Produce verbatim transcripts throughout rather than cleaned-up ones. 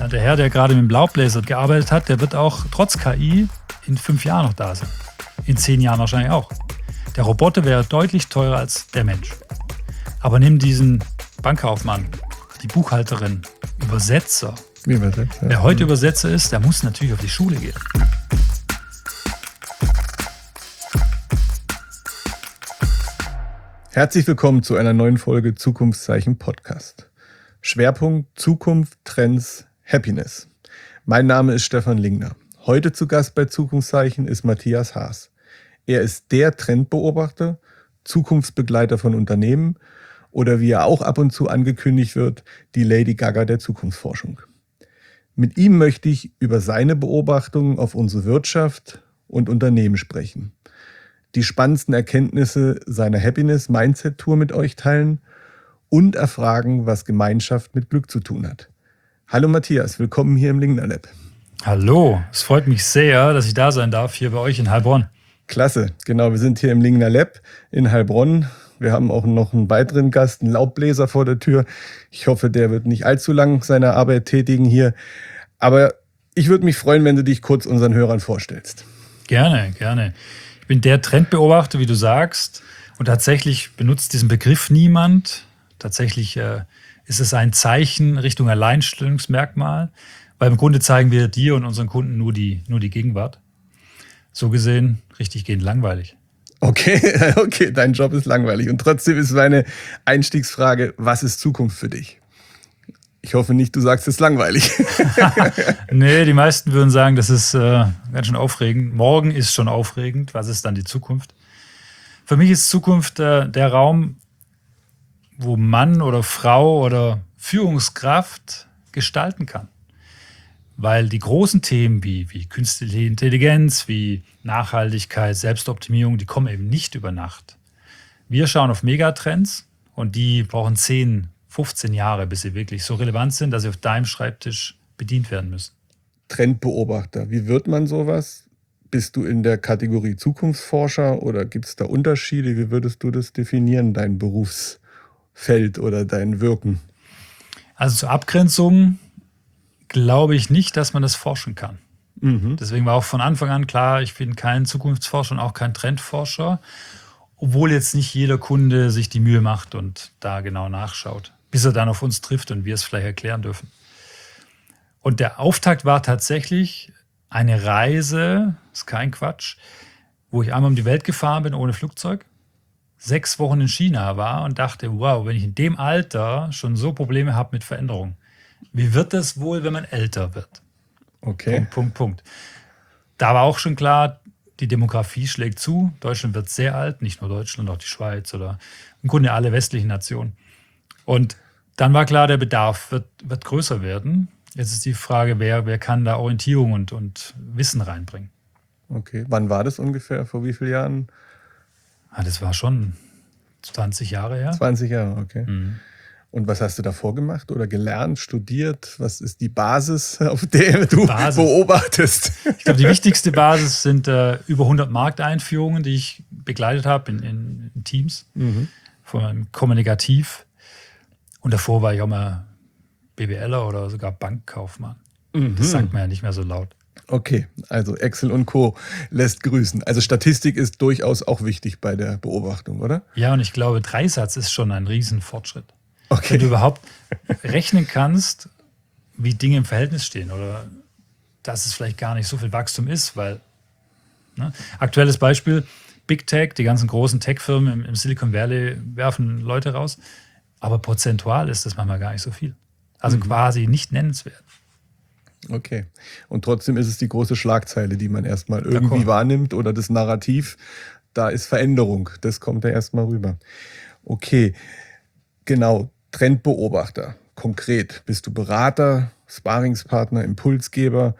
Der Herr, der gerade mit dem Laubbläser gearbeitet hat, der wird auch trotz K I in fünf Jahren noch da sein. In zehn Jahren wahrscheinlich auch. Der Roboter wäre deutlich teurer als der Mensch. Aber nimm diesen Bankkaufmann, die Buchhalterin, Übersetzer. Wie Übersetzer? Wer heute Übersetzer ist, der muss natürlich auf die Schule gehen. Herzlich willkommen zu einer neuen Folge Zukunftszeichen Podcast. Schwerpunkt Zukunft, Trends, Happiness. Mein Name ist Stefan Lingner. Heute zu Gast bei Zukunftszeichen ist Matthias Haas. Er ist der Trendbeobachter, Zukunftsbegleiter von Unternehmen oder wie er auch ab und zu angekündigt wird, die Lady Gaga der Zukunftsforschung. Mit ihm möchte ich über seine Beobachtungen auf unsere Wirtschaft und Unternehmen sprechen, die spannendsten Erkenntnisse seiner Happiness-Mindset-Tour mit euch teilen und erfragen, was Gemeinschaft mit Glück zu tun hat. Hallo Matthias, willkommen hier im Lingner Lab. Hallo, es freut mich sehr, dass ich da sein darf, hier bei euch in Heilbronn. Klasse, genau, wir sind hier im Lingner Lab in Heilbronn. Wir haben auch noch einen weiteren Gast, einen Laubbläser vor der Tür. Ich hoffe, der wird nicht allzu lang seine Arbeit tätigen hier. Aber ich würde mich freuen, wenn du dich kurz unseren Hörern vorstellst. Gerne, gerne. Ich bin der Trendbeobachter, wie du sagst. Und tatsächlich benutzt diesen Begriff niemand. Tatsächlich äh, ist es ein Zeichen Richtung Alleinstellungsmerkmal. Weil im Grunde zeigen wir dir und unseren Kunden nur die, nur die Gegenwart. So gesehen, richtig gehend langweilig. Okay, okay, dein Job ist langweilig. Und trotzdem ist meine Einstiegsfrage, was ist Zukunft für dich? Ich hoffe nicht, du sagst, es ist langweilig. Nee, die meisten würden sagen, das ist äh, ganz schön aufregend. Morgen ist schon aufregend. Was ist dann die Zukunft? Für mich ist Zukunft äh, der Raum, wo Mann oder Frau oder Führungskraft gestalten kann. Weil die großen Themen wie, wie künstliche Intelligenz, wie Nachhaltigkeit, Selbstoptimierung, die kommen eben nicht über Nacht. Wir schauen auf Megatrends und die brauchen zehn, fünfzehn Jahre, bis sie wirklich so relevant sind, dass sie auf deinem Schreibtisch bedient werden müssen. Trendbeobachter, wie wird man sowas? Bist du in der Kategorie Zukunftsforscher oder gibt es da Unterschiede? Wie würdest du das definieren, dein Berufsfeld oder dein Wirken? Also zur Abgrenzung glaube ich nicht, dass man das forschen kann. Mhm. Deswegen war auch von Anfang an klar, ich bin kein Zukunftsforscher und auch kein Trendforscher, obwohl jetzt nicht jeder Kunde sich die Mühe macht und da genau nachschaut, bis er dann auf uns trifft und wir es vielleicht erklären dürfen. Und der Auftakt war tatsächlich eine Reise, ist kein Quatsch, wo ich einmal um die Welt gefahren bin ohne Flugzeug, sechs Wochen in China war und dachte, wow, wenn ich in dem Alter schon so Probleme habe mit Veränderung, wie wird das wohl, wenn man älter wird? Okay. Punkt, Punkt, Punkt. Da war auch schon klar, die Demografie schlägt zu. Deutschland wird sehr alt, nicht nur Deutschland, auch die Schweiz oder im Grunde alle westlichen Nationen. Und dann war klar, der Bedarf wird, wird größer werden. Jetzt ist die Frage, wer, wer kann da Orientierung und, und Wissen reinbringen. Okay, wann war das ungefähr? Vor wie vielen Jahren? Ah, das war schon zwanzig Jahre her. zwanzig Jahre, okay. Mhm. Und was hast du davor gemacht oder gelernt, studiert? Was ist die Basis, auf der du Basis. beobachtest? Ich glaube, die wichtigste Basis sind äh, über hundert Markteinführungen, die ich begleitet habe in, in, in Teams, mhm. von meinem Kommunikativ. Und davor war ich auch mal BWLer oder sogar Bankkaufmann. Mhm. Das sagt man ja nicht mehr so laut. Okay, also Excel und Co. lässt grüßen. Also Statistik ist durchaus auch wichtig bei der Beobachtung, oder? Ja, und ich glaube, Dreisatz ist schon ein Riesenfortschritt. Okay. Wenn du überhaupt rechnen kannst, wie Dinge im Verhältnis stehen oder dass es vielleicht gar nicht so viel Wachstum ist, weil, ne? Aktuelles Beispiel, Big Tech, die ganzen großen Tech-Firmen im, im Silicon Valley werfen Leute raus, aber prozentual ist das manchmal gar nicht so viel. Also mhm. quasi nicht nennenswert. Okay. Und trotzdem ist es die große Schlagzeile, die man erstmal irgendwie wahrnimmt oder das Narrativ, da ist Veränderung, das kommt ja erstmal rüber. Okay, genau. Trendbeobachter, konkret. Bist du Berater, Sparingspartner, Impulsgeber?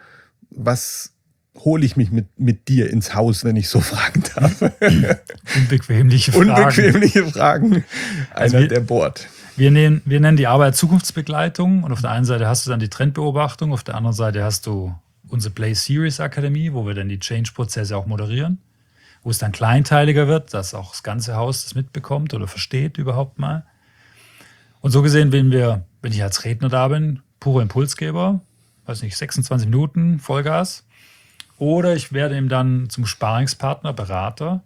Was hole ich mich mit, mit dir ins Haus, wenn ich so fragen darf? Unbequemliche Fragen. Unbequemliche Fragen. Einer, also wir, der bohrt. Wir nennen, wir nennen die Arbeit Zukunftsbegleitung. Und auf der einen Seite hast du dann die Trendbeobachtung, auf der anderen Seite hast du unsere Play Series Akademie, wo wir dann die Change-Prozesse auch moderieren, wo es dann kleinteiliger wird, dass auch das ganze Haus das mitbekommt oder versteht überhaupt mal. Und so gesehen, wenn wir, wenn ich als Redner da bin, purer Impulsgeber, weiß nicht, sechsundzwanzig Minuten Vollgas. Oder ich werde ihm dann zum Sparingspartner, Berater.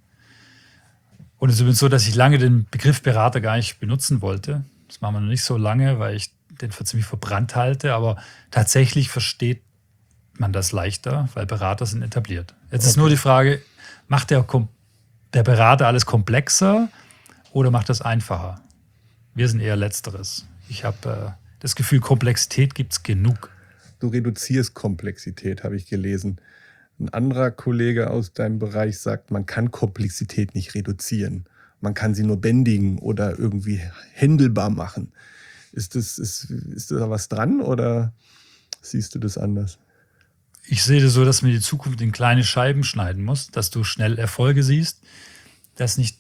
Und es ist übrigens so, dass ich lange den Begriff Berater gar nicht benutzen wollte. Das machen wir noch nicht so lange, weil ich den für ziemlich verbrannt halte. Aber tatsächlich versteht man das leichter, weil Berater sind etabliert. Jetzt okay. ist nur die Frage, macht der, der Berater alles komplexer oder macht das einfacher? Wir sind eher Letzteres. Ich habe äh, das Gefühl, Komplexität gibt es genug. Du reduzierst Komplexität, habe ich gelesen. Ein anderer Kollege aus deinem Bereich sagt, man kann Komplexität nicht reduzieren. Man kann sie nur bändigen oder irgendwie händelbar machen. Ist das, ist, ist da was dran oder siehst du das anders? Ich sehe das so, dass man die Zukunft in kleine Scheiben schneiden muss, dass du schnell Erfolge siehst, dass nicht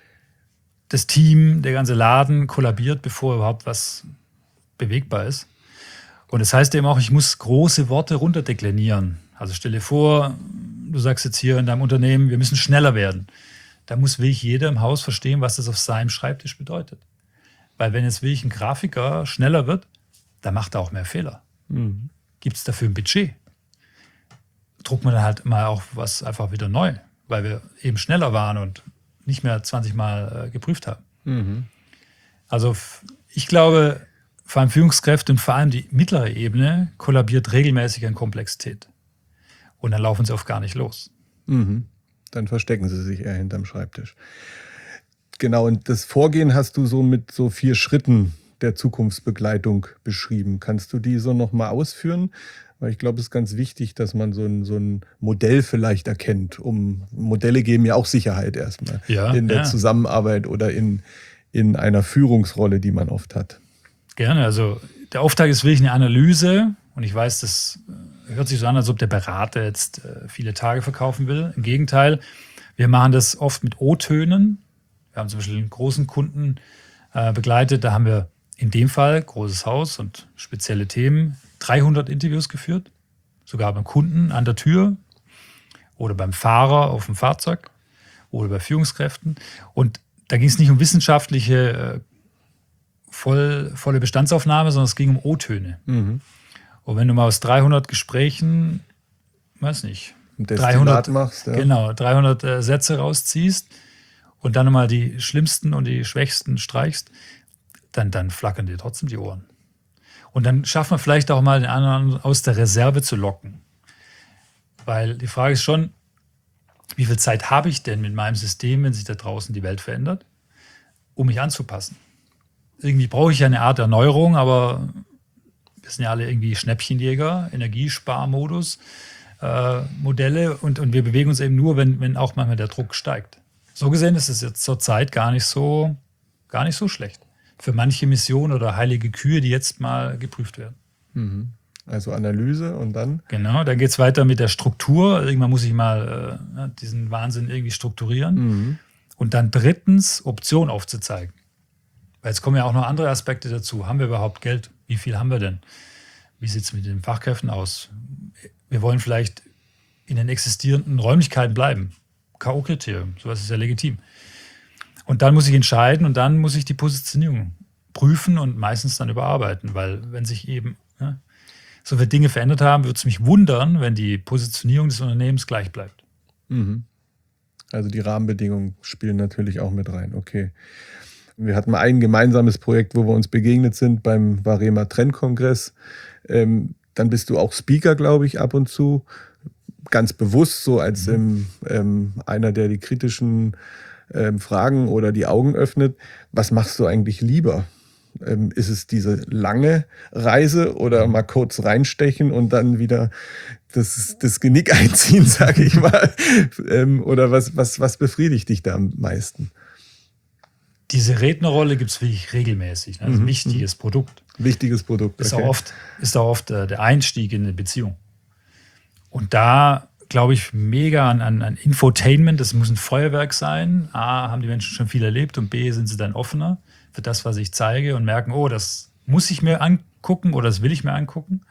das Team, der ganze Laden kollabiert, bevor überhaupt was bewegbar ist. Und das heißt eben auch, ich muss große Worte runterdeklinieren. Also stell dir vor, du sagst jetzt hier in deinem Unternehmen, wir müssen schneller werden. Da muss wirklich jeder im Haus verstehen, was das auf seinem Schreibtisch bedeutet. Weil wenn jetzt wirklich ein Grafiker schneller wird, dann macht er auch mehr Fehler. Mhm. Gibt es dafür ein Budget? Druckt man dann halt mal auch was einfach wieder neu, weil wir eben schneller waren und nicht mehr zwanzig Mal äh, geprüft haben. Mhm. Also ich glaube, vor allem Führungskräfte und vor allem die mittlere Ebene kollabiert regelmäßig an Komplexität. Und dann laufen sie oft gar nicht los. Mhm. Dann verstecken sie sich eher hinterm Schreibtisch. Genau, und das Vorgehen hast du so mit so vier Schritten der Zukunftsbegleitung beschrieben. Kannst du die so nochmal ausführen? Weil ich glaube, es ist ganz wichtig, dass man so ein, so ein Modell vielleicht erkennt. Um, Modelle geben ja auch Sicherheit erstmal ja, in der ja. Zusammenarbeit oder in, in einer Führungsrolle, die man oft hat. Gerne, also der Auftrag ist wirklich eine Analyse. Und ich weiß, das hört sich so an, als ob der Berater jetzt viele Tage verkaufen will. Im Gegenteil, wir machen das oft mit O-Tönen. Wir haben zum Beispiel einen großen Kunden äh, begleitet. Da haben wir in dem Fall, großes Haus und spezielle Themen, dreihundert Interviews geführt. Sogar beim Kunden an der Tür oder beim Fahrer auf dem Fahrzeug oder bei Führungskräften. Und da ging es nicht um wissenschaftliche, äh, voll, volle Bestandsaufnahme, sondern es ging um O-Töne. Mhm. Und wenn du mal aus dreihundert Gesprächen, weiß nicht, dreihundert, machst, ja. genau, dreihundert äh, Sätze rausziehst und dann nochmal die schlimmsten und die schwächsten streichst, dann, dann flackern dir trotzdem die Ohren. Und dann schafft man vielleicht auch mal den anderen aus der Reserve zu locken. Weil die Frage ist schon, wie viel Zeit habe ich denn mit meinem System, wenn sich da draußen die Welt verändert, um mich anzupassen? Irgendwie brauche ich ja eine Art Erneuerung, aber wir sind ja alle irgendwie Schnäppchenjäger, Energiesparmodus, äh, Modelle und, und wir bewegen uns eben nur, wenn, wenn auch manchmal der Druck steigt. So gesehen ist es jetzt zur Zeit gar nicht so, gar nicht so schlecht. Für manche Missionen oder heilige Kühe, die jetzt mal geprüft werden. Mhm. Also Analyse und dann? Genau, dann geht es weiter mit der Struktur. Irgendwann muss ich mal äh, diesen Wahnsinn irgendwie strukturieren. Mhm. Und dann drittens Optionen aufzuzeigen. Weil jetzt kommen ja auch noch andere Aspekte dazu. Haben wir überhaupt Geld? Wie viel haben wir denn? Wie sieht es mit den Fachkräften aus? Wir wollen vielleicht in den existierenden Räumlichkeiten bleiben. K O-Kriterium, sowas ist ja legitim. Und dann muss ich entscheiden und dann muss ich die Positionierung prüfen und meistens dann überarbeiten. Weil wenn sich eben ja, so viele Dinge verändert haben, würde es mich wundern, wenn die Positionierung des Unternehmens gleich bleibt. Mhm. Also die Rahmenbedingungen spielen natürlich auch mit rein. Okay. Wir hatten mal ein gemeinsames Projekt, wo wir uns begegnet sind beim Varema Trendkongress. Ähm, dann bist du auch Speaker, glaube ich, ab und zu. Ganz bewusst, so als ähm, ähm, einer, der die kritischen ähm, Fragen oder die Augen öffnet. Was machst du eigentlich lieber? Ähm, ist es diese lange Reise oder mal kurz reinstechen und dann wieder das, das Genick einziehen, sage ich mal? ähm, oder was, was, was befriedigt dich da am meisten? Diese Rednerrolle gibt es wirklich regelmäßig. Ne? Das ist ein Mhm. wichtiges Produkt. Wichtiges Produkt, Ist okay. auch oft, ist auch oft äh, der Einstieg in eine Beziehung. Und da glaube ich mega an, an, an Infotainment. Das muss ein Feuerwerk sein. A, haben die Menschen schon viel erlebt und B, sind sie dann offener für das, was ich zeige und merken, oh, das muss ich mir angucken oder das will ich mir angucken.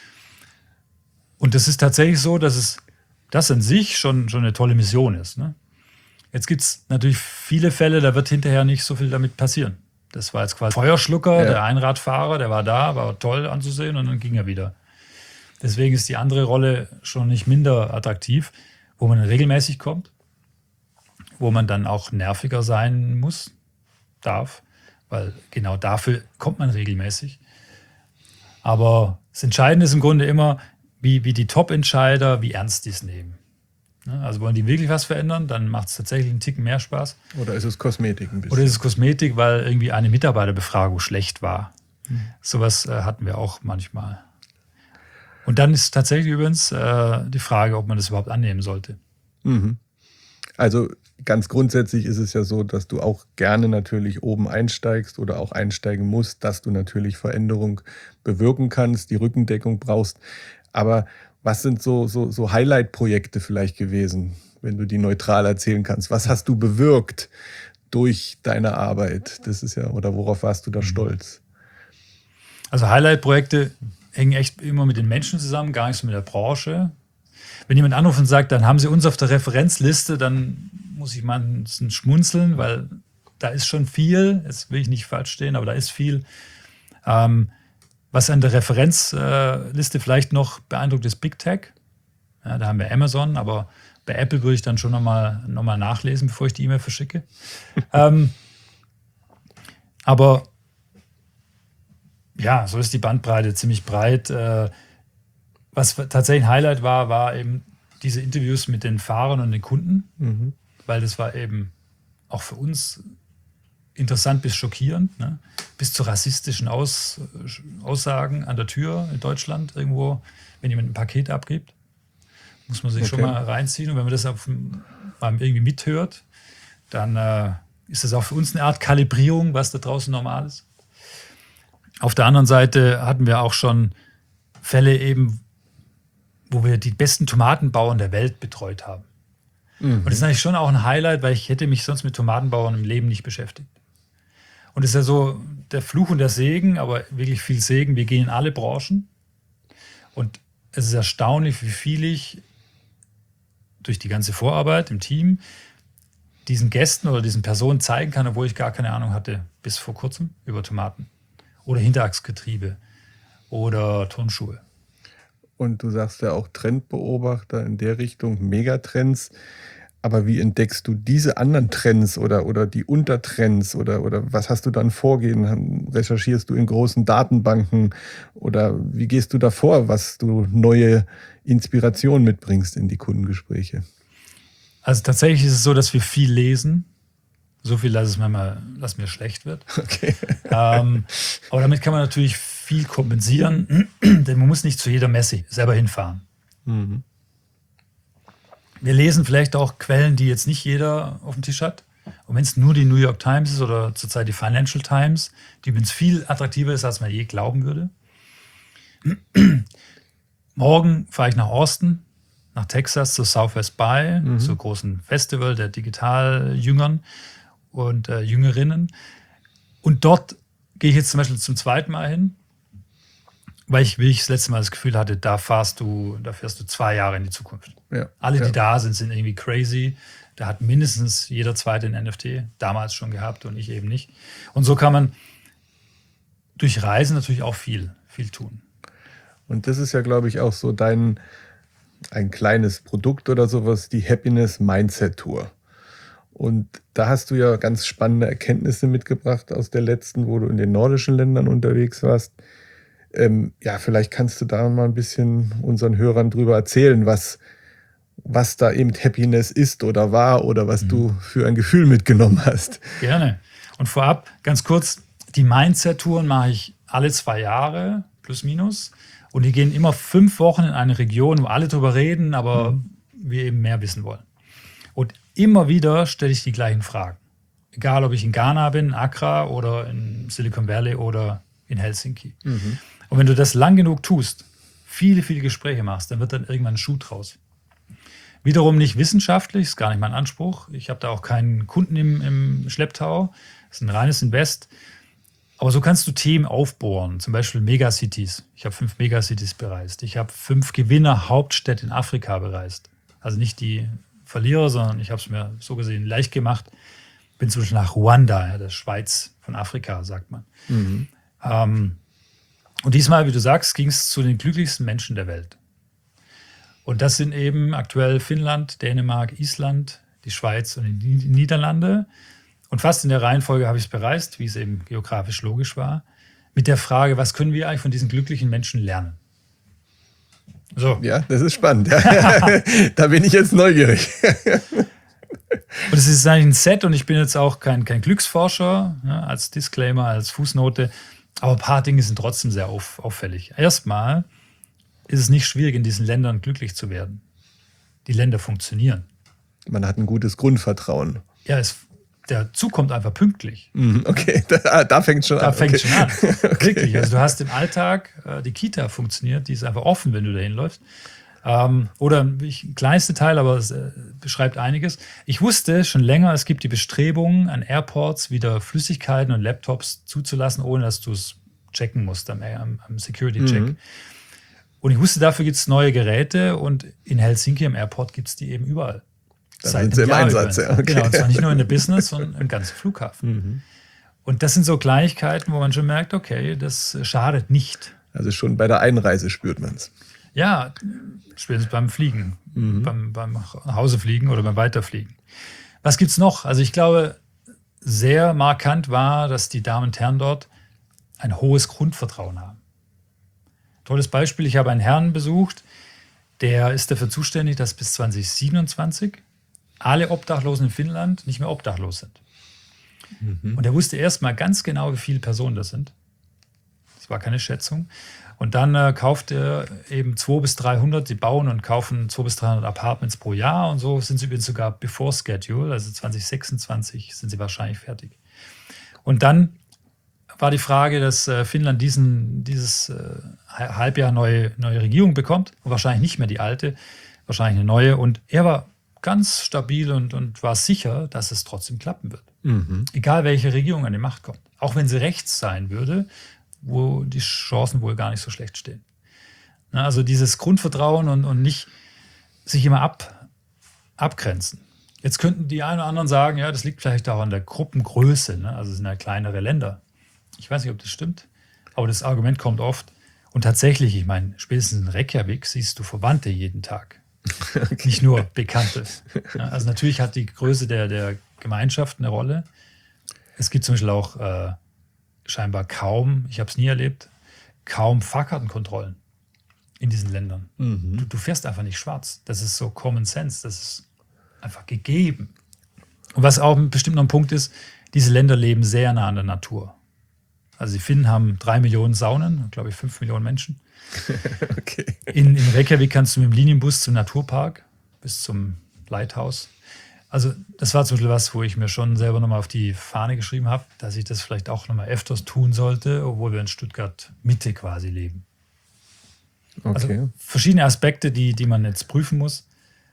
Und das ist tatsächlich so, dass es das an sich schon, schon eine tolle Mission ist. Ne? Jetzt gibt es natürlich viele Fälle, da wird hinterher nicht so viel damit passieren. Das war jetzt quasi Feuerschlucker, ja. Der Einradfahrer, der war da, war toll anzusehen und dann ging er wieder. Deswegen ist die andere Rolle schon nicht minder attraktiv, wo man regelmäßig kommt, wo man dann auch nerviger sein muss, darf, weil genau dafür kommt man regelmäßig. Aber das Entscheidende ist im Grunde immer, wie, wie die Top-Entscheider, wie ernst die es nehmen. Also wollen die wirklich was verändern, dann macht es tatsächlich einen Ticken mehr Spaß. Oder ist es Kosmetik ein bisschen? Oder ist es Kosmetik, weil irgendwie eine Mitarbeiterbefragung schlecht war. Mhm. Sowas äh, hatten wir auch manchmal. Und dann ist tatsächlich übrigens äh, die Frage, ob man das überhaupt annehmen sollte. Mhm. Also ganz grundsätzlich ist es ja so, dass du auch gerne natürlich oben einsteigst oder auch einsteigen musst, dass du natürlich Veränderung bewirken kannst, die Rückendeckung brauchst. Aber was sind so, so, so Highlight-Projekte vielleicht gewesen, wenn du die neutral erzählen kannst? Was hast du bewirkt durch deine Arbeit? Das ist ja, oder worauf warst du da stolz? Also Highlight-Projekte hängen echt immer mit den Menschen zusammen, gar nicht so mit der Branche. Wenn jemand anruft und sagt, dann haben Sie uns auf der Referenzliste, dann muss ich mal ein bisschen schmunzeln, weil da ist schon viel, jetzt will ich nicht falsch stehen, aber da ist viel. Ähm, was an der Referenzliste vielleicht noch beeindruckt, ist Big Tech. Ja, da haben wir Amazon, aber bei Apple würde ich dann schon nochmal noch mal nachlesen, bevor ich die E-Mail verschicke. ähm, aber ja, so ist die Bandbreite ziemlich breit. Äh, was tatsächlich ein Highlight war, war eben diese Interviews mit den Fahrern und den Kunden, mhm. weil das war eben auch für uns interessant bis schockierend, ne? Bis zu rassistischen Aus, Aussagen an der Tür in Deutschland irgendwo, wenn jemand ein Paket abgibt. Muss man sich okay. schon mal reinziehen. Und wenn man das auf, mal irgendwie mithört, dann äh, ist das auch für uns eine Art Kalibrierung, was da draußen normal ist. Auf der anderen Seite hatten wir auch schon Fälle eben, wo wir die besten Tomatenbauern der Welt betreut haben. Mhm. Und das ist eigentlich schon auch ein Highlight, weil ich hätte mich sonst mit Tomatenbauern im Leben nicht beschäftigt. Und es ist ja so der Fluch und der Segen, aber wirklich viel Segen. Wir gehen in alle Branchen. Und es ist erstaunlich, wie viel ich durch die ganze Vorarbeit im Team diesen Gästen oder diesen Personen zeigen kann, obwohl ich gar keine Ahnung hatte, bis vor kurzem, über Tomaten. Oder Hinterachsgetriebe oder Turnschuhe. Und du sagst ja auch Trendbeobachter in der Richtung, Megatrends. Aber wie entdeckst du diese anderen Trends oder, oder die Untertrends oder, oder was hast du dann vorgehen? Recherchierst du in großen Datenbanken oder wie gehst du da vor, was du neue Inspiration mitbringst in die Kundengespräche? Also tatsächlich ist es so, dass wir viel lesen. So viel, dass es manchmal, dass mir schlecht wird. Okay. ähm, aber damit kann man natürlich viel kompensieren, denn man muss nicht zu jeder Messe selber hinfahren. Mhm. Wir lesen vielleicht auch Quellen, die jetzt nicht jeder auf dem Tisch hat. Und wenn es nur die New York Times ist oder zurzeit die Financial Times, die übrigens viel attraktiver ist, als man je glauben würde. Morgen fahre ich nach Austin, nach Texas, zur Southwest By, mhm. zum großen Festival der Digitaljüngern und äh, Jüngerinnen. Und dort gehe ich jetzt zum Beispiel zum zweiten Mal hin, weil ich, wie ich das letzte Mal das Gefühl hatte, da fahrst du, da fährst du zwei Jahre in die Zukunft. Ja, Alle, die ja. da sind, sind irgendwie crazy. Da hat mindestens jeder Zweite ein N F T, damals schon gehabt und ich eben nicht. Und so kann man durch Reisen natürlich auch viel, viel tun. Und das ist ja, glaube ich, auch so dein, ein kleines Produkt oder sowas, die Happiness Mindset Tour. Und da hast du ja ganz spannende Erkenntnisse mitgebracht aus der letzten, wo du in den nordischen Ländern unterwegs warst. Ähm, ja, vielleicht kannst du da mal ein bisschen unseren Hörern drüber erzählen, was, was da eben Happiness ist oder war oder was mhm. du für ein Gefühl mitgenommen hast. Gerne. Und vorab, ganz kurz, die Mindset-Touren mache ich alle zwei Jahre, plus minus. Und die gehen immer fünf Wochen in eine Region, wo alle drüber reden, aber mhm. wir eben mehr wissen wollen. Und immer wieder stelle ich die gleichen Fragen. Egal, ob ich in Ghana bin, Accra oder in Silicon Valley oder in Helsinki. Mhm. Und wenn du das lang genug tust, viele, viele Gespräche machst, dann wird dann irgendwann ein Schuh draus. Wiederum nicht wissenschaftlich, ist gar nicht mein Anspruch. Ich habe da auch keinen Kunden im, im Schlepptau. Das ist ein reines Invest. Aber so kannst du Themen aufbohren, zum Beispiel Megacities. Ich habe fünf Megacities bereist. Ich habe fünf Gewinner-Hauptstädte in Afrika bereist. Also nicht die Verlierer, sondern ich habe es mir so gesehen leicht gemacht. Bin zum Beispiel nach Ruanda, ja, das Schweiz von Afrika, sagt man. Mhm. Ähm, Und diesmal, wie du sagst, ging es zu den glücklichsten Menschen der Welt. Und das sind eben aktuell Finnland, Dänemark, Island, die Schweiz und die Niederlande. Und fast in der Reihenfolge habe ich es bereist, wie es eben geografisch logisch war, mit der Frage, was können wir eigentlich von diesen glücklichen Menschen lernen? So. Ja, das ist spannend. Da bin ich jetzt neugierig. Und es ist eigentlich ein Set und ich bin jetzt auch kein, kein Glücksforscher, ja, als Disclaimer, als Fußnote, aber ein paar Dinge sind trotzdem sehr auf, auffällig. Erstmal ist es nicht schwierig, in diesen Ländern glücklich zu werden. Die Länder funktionieren. Man hat ein gutes Grundvertrauen. Ja, es, der Zug kommt einfach pünktlich. Okay, da, da fängt es schon da an. Da fängt es okay. schon an. Okay. Wirklich. Also du hast im Alltag, äh, die Kita funktioniert, die ist einfach offen, wenn du dahin läufst. Ähm, oder ein kleines Detail, aber es äh, beschreibt einiges. Ich wusste schon länger, es gibt die Bestrebungen, an Airports wieder Flüssigkeiten und Laptops zuzulassen, ohne dass du es checken musst am, am, am Security-Check. Mhm. Und ich wusste, dafür gibt es neue Geräte und in Helsinki am Airport gibt es die eben überall. Da sind sie im Einsatz, ja. Okay. Genau, und zwar nicht nur in der Business, sondern im ganzen Flughafen. Mhm. Und das sind so Kleinigkeiten, wo man schon merkt, okay, das schadet nicht. Also schon bei der Einreise spürt man es. Ja, spätestens beim Fliegen, mhm. beim, beim Nachhausefliegen oder beim Weiterfliegen. Was gibt es noch? Also ich glaube, sehr markant war, dass die Damen und Herren dort ein hohes Grundvertrauen haben. Tolles Beispiel, ich habe einen Herrn besucht, der ist dafür zuständig, dass bis zwanzig siebenundzwanzig alle Obdachlosen in Finnland nicht mehr obdachlos sind. Mhm. Und er wusste erst mal ganz genau, wie viele Personen das sind. Das war keine Schätzung. Und dann äh, kauft er eben zweihundert bis dreihundert, die bauen und kaufen zweihundert bis dreihundert Apartments pro Jahr. Und so sind sie übrigens sogar before Schedule, also zwanzig sechsundzwanzig sind sie wahrscheinlich fertig. Und dann war die Frage, dass äh, Finnland diesen, dieses äh, Halbjahr neue, neue Regierung bekommt. Und wahrscheinlich nicht mehr die alte, wahrscheinlich eine neue. Und er war ganz stabil und, und war sicher, dass es trotzdem klappen wird. Mhm. Egal, welche Regierung an die Macht kommt. Auch wenn sie rechts sein würde, wo die Chancen wohl gar nicht so schlecht stehen. Na, also dieses Grundvertrauen und, und nicht sich immer ab, abgrenzen. Jetzt könnten die einen oder anderen sagen, ja, das liegt vielleicht auch an der Gruppengröße. Ne? Also es sind ja kleinere Länder. Ich weiß nicht, ob das stimmt, aber das Argument kommt oft. Und tatsächlich, ich meine, spätestens in Reykjavik siehst du Verwandte jeden Tag. Okay. Nicht nur Bekannte. Ja, also natürlich hat die Größe der, der Gemeinschaft eine Rolle. Es gibt zum Beispiel auch äh, scheinbar kaum, ich habe es nie erlebt, kaum Fahrkartenkontrollen in diesen Ländern. Mhm. Du, du fährst einfach nicht schwarz. Das ist so Common Sense. Das ist einfach gegeben. Und was auch bestimmt noch ein Punkt ist, diese Länder leben sehr nah an der Natur. Also die Finnen haben drei Millionen Saunen, glaube ich fünf Millionen Menschen. Okay. In, in Reykjavik kannst du mit dem Linienbus zum Naturpark bis zum Lighthouse. Also das war zum Beispiel was, wo ich mir schon selber nochmal auf die Fahne geschrieben habe, dass ich das vielleicht auch nochmal öfters tun sollte, obwohl wir in Stuttgart Mitte quasi leben. Okay. Also verschiedene Aspekte, die, die man jetzt prüfen muss.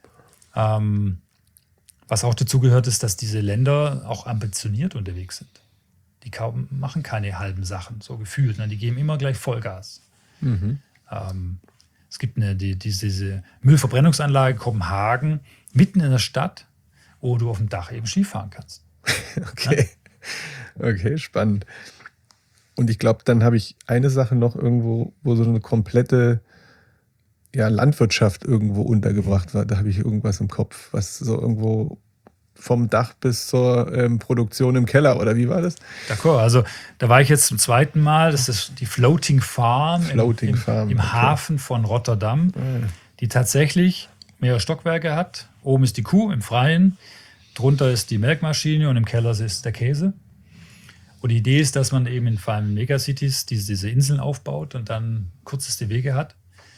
Ähm, was auch dazu gehört, ist, dass diese Länder auch ambitioniert unterwegs sind. Die kaum, machen keine halben Sachen, so gefühlt. Ne? Die geben immer gleich Vollgas. Mhm. Ähm, es gibt eine, die, die, diese Müllverbrennungsanlage Kopenhagen mitten in der Stadt, wo du auf dem Dach eben Skifahren kannst. Okay, ja? Okay, spannend. Und ich glaube, dann habe ich eine Sache noch irgendwo, wo so eine komplette ja, Landwirtschaft irgendwo untergebracht war. Da habe ich irgendwas im Kopf, was so irgendwo vom Dach bis zur ähm, Produktion im Keller, oder wie war das? D'accord, also da war ich jetzt zum zweiten Mal. Das ist die Floating Farm, Floating im, im, Farm im okay. Hafen von Rotterdam, ah. die tatsächlich mehrere Stockwerke hat. Oben ist die Kuh im Freien, drunter ist die Melkmaschine und im Keller ist der Käse. Und die Idee ist, dass man eben in vor allem in Megacities diese, diese Inseln aufbaut und dann kürzeste Wege hat.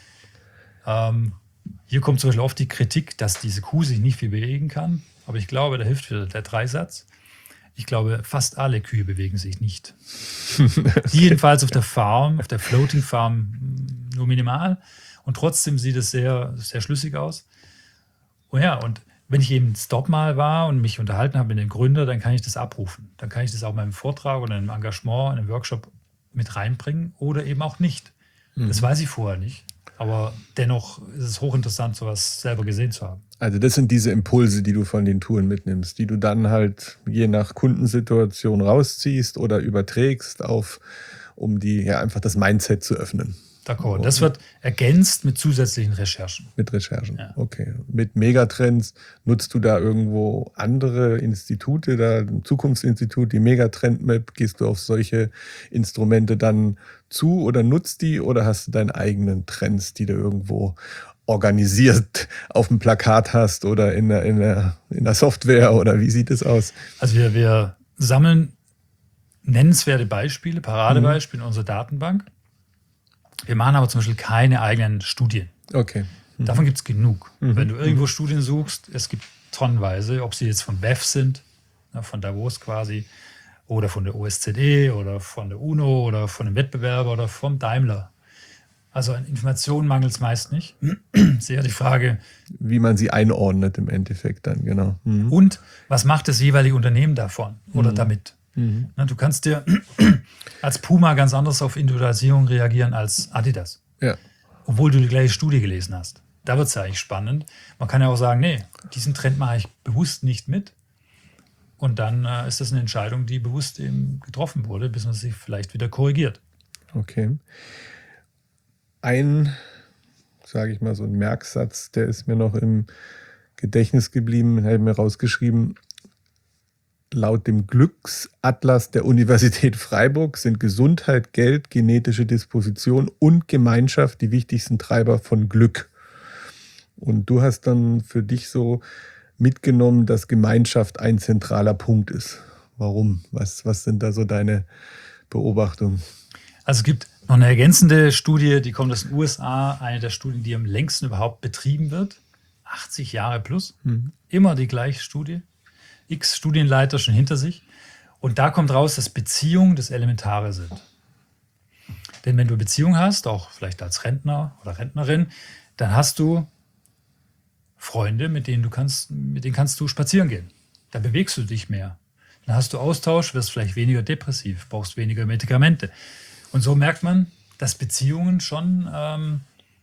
Ähm, hier kommt zum Beispiel oft die Kritik, dass diese Kuh sich nicht viel bewegen kann. Aber ich glaube, da hilft wieder der Dreisatz. Ich glaube, fast alle Kühe bewegen sich nicht. Okay. Die jedenfalls auf der Farm, auf der Floating Farm nur minimal. Und trotzdem sieht es sehr, sehr schlüssig aus. Und ja, und wenn ich eben dort mal war und mich unterhalten habe mit dem Gründer, dann kann ich das abrufen. Dann kann ich das auch in meinem Vortrag oder in einem Engagement, in einem Workshop mit reinbringen oder eben auch nicht. Mhm. Das weiß ich vorher nicht. Aber dennoch ist es hochinteressant, sowas selber gesehen zu haben. Also das sind diese Impulse, die du von den Touren mitnimmst, die du dann halt je nach Kundensituation rausziehst oder überträgst auf um die ja einfach das Mindset zu öffnen. D'accord. Das wird ergänzt mit zusätzlichen Recherchen. Mit Recherchen, ja. Okay. Mit Megatrends nutzt du da irgendwo andere Institute, da ein Zukunftsinstitut, die Megatrend-Map, gehst du auf solche Instrumente dann zu oder nutzt die oder hast du deine eigenen Trends, die du irgendwo organisiert auf dem Plakat hast oder in der, in der, in der Software oder wie sieht es aus? Also wir, wir sammeln nennenswerte Beispiele, Paradebeispiele mhm. in unserer Datenbank. Wir machen aber zum Beispiel keine eigenen Studien. Okay. Mhm. Davon gibt es genug. Mhm. Wenn du irgendwo mhm. Studien suchst, es gibt tonnenweise, ob sie jetzt vom B E F sind, von Davos quasi, oder von der O S Z E oder von der UNO oder von einem Wettbewerber oder vom Daimler. Also an Informationen mangelt es meist nicht. Sehr die Frage, wie man sie einordnet im Endeffekt dann, genau. Mhm. Und was macht das jeweilige Unternehmen davon oder mhm. damit? Mhm. Na, du kannst dir als Puma ganz anders auf Individualisierung reagieren als Adidas. Ja. Obwohl du die gleiche Studie gelesen hast. Da wird es ja eigentlich spannend. Man kann ja auch sagen, nee, diesen Trend mache ich bewusst nicht mit. Und dann äh, ist das eine Entscheidung, die bewusst eben getroffen wurde, bis man sich vielleicht wieder korrigiert. Okay. Ein, sage ich mal, so ein Merksatz, der ist mir noch im Gedächtnis geblieben, den habe ich mir rausgeschrieben. Laut dem Glücksatlas der Universität Freiburg sind Gesundheit, Geld, genetische Disposition und Gemeinschaft die wichtigsten Treiber von Glück. Und du hast dann für dich so mitgenommen, dass Gemeinschaft ein zentraler Punkt ist. Warum? Was, was sind da so deine Beobachtungen? Also es gibt noch eine ergänzende Studie, die kommt aus den U S A, eine der Studien, die am längsten überhaupt betrieben wird. achtzig Jahre plus, mhm. immer die gleiche Studie. X Studienleiter schon hinter sich. Und da kommt raus, dass Beziehungen das Elementare sind. Denn wenn du Beziehung hast, auch vielleicht als Rentner oder Rentnerin, dann hast du Freunde, mit denen du kannst, mit denen kannst du spazieren gehen. Da bewegst du dich mehr. Dann hast du Austausch, wirst vielleicht weniger depressiv, brauchst weniger Medikamente. Und so merkt man, dass Beziehungen schon ähm,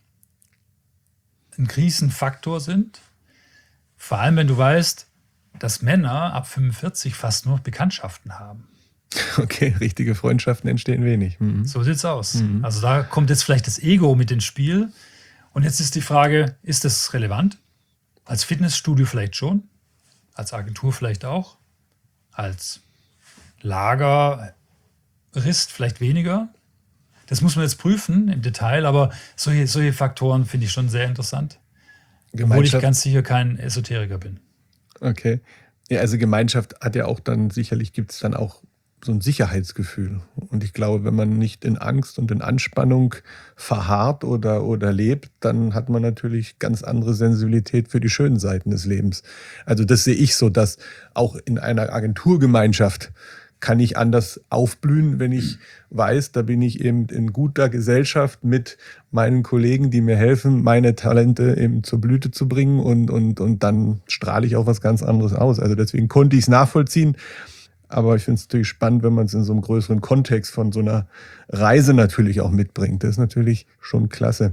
ein Krisenfaktor sind. Vor allem, wenn du weißt, dass Männer ab fünfundvierzig fast nur Bekanntschaften haben. Okay, richtige Freundschaften entstehen wenig. Mhm. So sieht's aus. Mhm. Also da kommt jetzt vielleicht das Ego mit ins Spiel. Und jetzt ist die Frage, ist das relevant? Als Fitnessstudio vielleicht schon, als Agentur vielleicht auch, als Lagerist vielleicht weniger. Das muss man jetzt prüfen im Detail, aber solche, solche Faktoren finde ich schon sehr interessant. Obwohl ich ganz sicher kein Esoteriker bin. Okay. Ja, also Gemeinschaft hat ja auch dann, sicherlich gibt es dann auch so ein Sicherheitsgefühl. Und ich glaube, wenn man nicht in Angst und in Anspannung verharrt oder, oder lebt, dann hat man natürlich ganz andere Sensibilität für die schönen Seiten des Lebens. Also das sehe ich so, dass auch in einer Agenturgemeinschaft kann ich anders aufblühen, wenn ich weiß, da bin ich eben in guter Gesellschaft mit meinen Kollegen, die mir helfen, meine Talente eben zur Blüte zu bringen und, und, und dann strahle ich auch was ganz anderes aus. Also deswegen konnte ich es nachvollziehen. Aber ich finde es natürlich spannend, wenn man es in so einem größeren Kontext von so einer Reise natürlich auch mitbringt. Das ist natürlich schon klasse.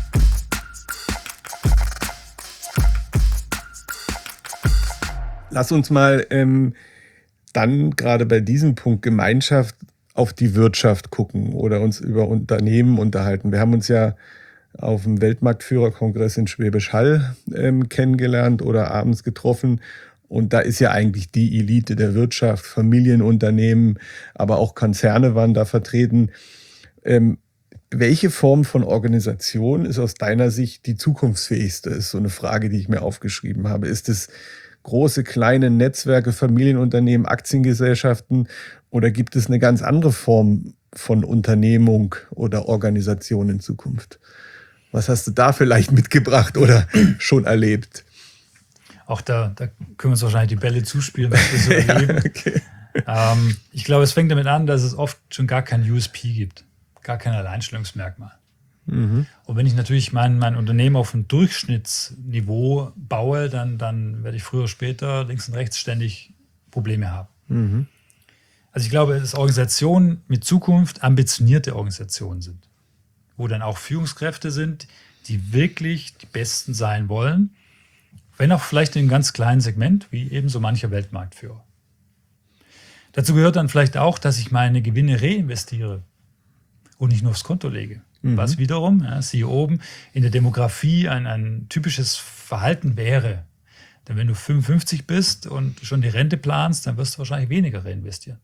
Lass uns mal ähm, dann gerade bei diesem Punkt Gemeinschaft auf die Wirtschaft gucken oder uns über Unternehmen unterhalten. Wir haben uns ja auf dem Weltmarktführerkongress in Schwäbisch Hall ähm, kennengelernt oder abends getroffen. Und da ist ja eigentlich die Elite der Wirtschaft, Familienunternehmen, aber auch Konzerne waren da vertreten. Ähm, welche Form von Organisation ist aus deiner Sicht die zukunftsfähigste? Ist so eine Frage, die ich mir aufgeschrieben habe. Ist es große, kleine Netzwerke, Familienunternehmen, Aktiengesellschaften oder gibt es eine ganz andere Form von Unternehmung oder Organisation in Zukunft? Was hast du da vielleicht mitgebracht oder schon erlebt? Auch da, da können wir uns wahrscheinlich die Bälle zuspielen, was wir so erleben. Ja, okay. ähm, ich glaube, es fängt damit an, dass es oft schon gar kein U S P gibt, gar kein Alleinstellungsmerkmal. Mhm. Und wenn ich natürlich mein, mein Unternehmen auf ein Durchschnittsniveau baue, dann, dann werde ich früher oder später links und rechts ständig Probleme haben. Mhm. Also ich glaube, dass Organisationen mit Zukunft ambitionierte Organisationen sind, wo dann auch Führungskräfte sind, die wirklich die Besten sein wollen, wenn auch vielleicht in einem ganz kleinen Segment, wie eben so mancher Weltmarktführer. Dazu gehört dann vielleicht auch, dass ich meine Gewinne reinvestiere. und nicht nur aufs Konto lege. Mhm. Was wiederum, ja, siehe oben, in der Demografie ein, ein typisches Verhalten wäre. Denn wenn du fünfundfünfzig bist und schon die Rente planst, dann wirst du wahrscheinlich weniger reinvestieren.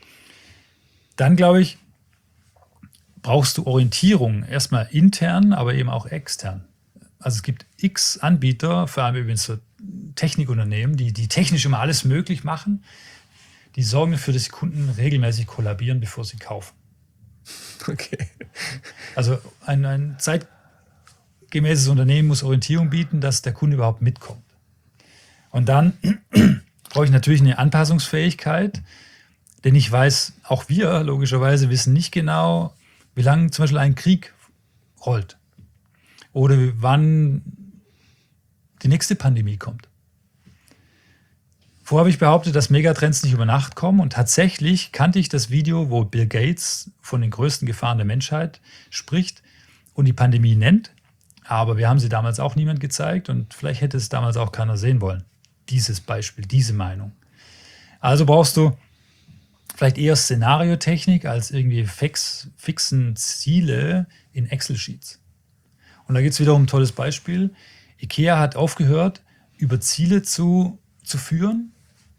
Dann, glaube ich, brauchst du Orientierung, erstmal intern, aber eben auch extern. Also es gibt x Anbieter, vor allem übrigens so Technikunternehmen, die, die technisch immer alles möglich machen. Die sorgen dafür, dass die Kunden regelmäßig kollabieren, bevor sie kaufen. Okay. Also ein, ein zeitgemäßes Unternehmen muss Orientierung bieten, dass der Kunde überhaupt mitkommt. Und dann brauche ich natürlich eine Anpassungsfähigkeit, denn ich weiß, auch wir logischerweise wissen nicht genau, wie lange zum Beispiel ein Krieg rollt oder wann die nächste Pandemie kommt. Vorher habe ich behauptet, dass Megatrends nicht über Nacht kommen und tatsächlich kannte ich das Video, wo Bill Gates von den größten Gefahren der Menschheit spricht und die Pandemie nennt, aber wir haben sie damals auch niemand gezeigt und vielleicht hätte es damals auch keiner sehen wollen. Dieses Beispiel, diese Meinung. Also brauchst du vielleicht eher Szenariotechnik als irgendwie fix, fixen Ziele in Excel-Sheets. Und da gibt es wiederum ein tolles Beispiel. IKEA hat aufgehört, über Ziele zu, zu führen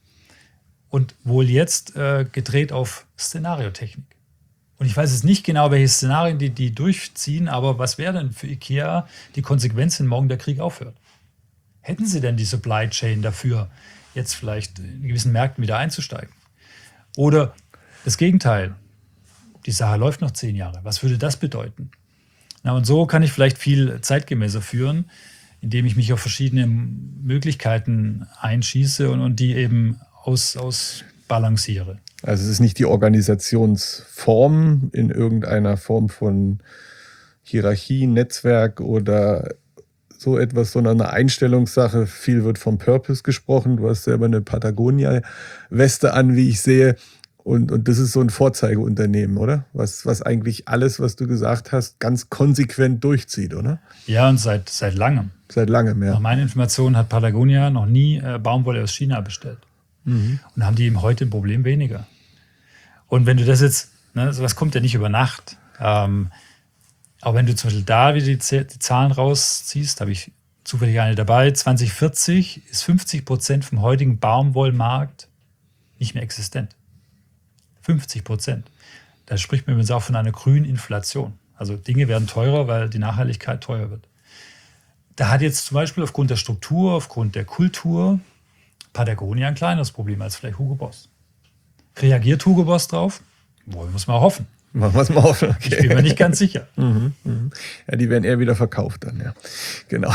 und wohl jetzt äh, gedreht auf Szenariotechnik. Und ich weiß jetzt nicht genau, welche Szenarien die, die durchziehen, aber was wäre denn für IKEA die Konsequenz, wenn morgen der Krieg aufhört? Hätten sie denn die Supply Chain dafür, jetzt vielleicht in gewissen Märkten wieder einzusteigen? Oder das Gegenteil, die Sache läuft noch zehn Jahre. Was würde das bedeuten? Na, und so kann ich vielleicht viel zeitgemäßer führen, indem ich mich auf verschiedene Möglichkeiten einschieße und, und die eben aus, ausbalanciere. Also es ist nicht die Organisationsform in irgendeiner Form von Hierarchie, Netzwerk oder so etwas, sondern eine Einstellungssache. Viel wird vom Purpose gesprochen. Du hast selber eine Patagonia-Weste an, wie ich sehe. Und, und das ist so ein Vorzeigeunternehmen, oder? Was, was eigentlich alles, was du gesagt hast, ganz konsequent durchzieht, oder? Ja, und seit, seit langem. Seit langem, ja. Nach meinen Informationen hat Patagonia noch nie äh, Baumwolle aus China bestellt. Mhm. Und haben die eben heute ein Problem weniger. Und wenn du das jetzt, ne, sowas kommt ja nicht über Nacht. Ähm, aber wenn du zum Beispiel da wieder die, die Zahlen rausziehst, habe ich zufällig eine dabei, zwanzig vierzig ist fünfzig Prozent vom heutigen Baumwollmarkt nicht mehr existent. fünfzig Prozent. Da spricht man übrigens auch von einer grünen Inflation. Also Dinge werden teurer, weil die Nachhaltigkeit teuer wird. Da hat jetzt zum Beispiel aufgrund der Struktur, aufgrund der Kultur Patagonia ein kleineres Problem als vielleicht Hugo Boss. Reagiert Hugo Boss drauf? Wollen wir es mal hoffen. Machen wir es mal hoffen. Okay. Ich bin mir nicht ganz sicher. Mhm, mhm. Ja, die werden eher wieder verkauft dann, ja. Genau.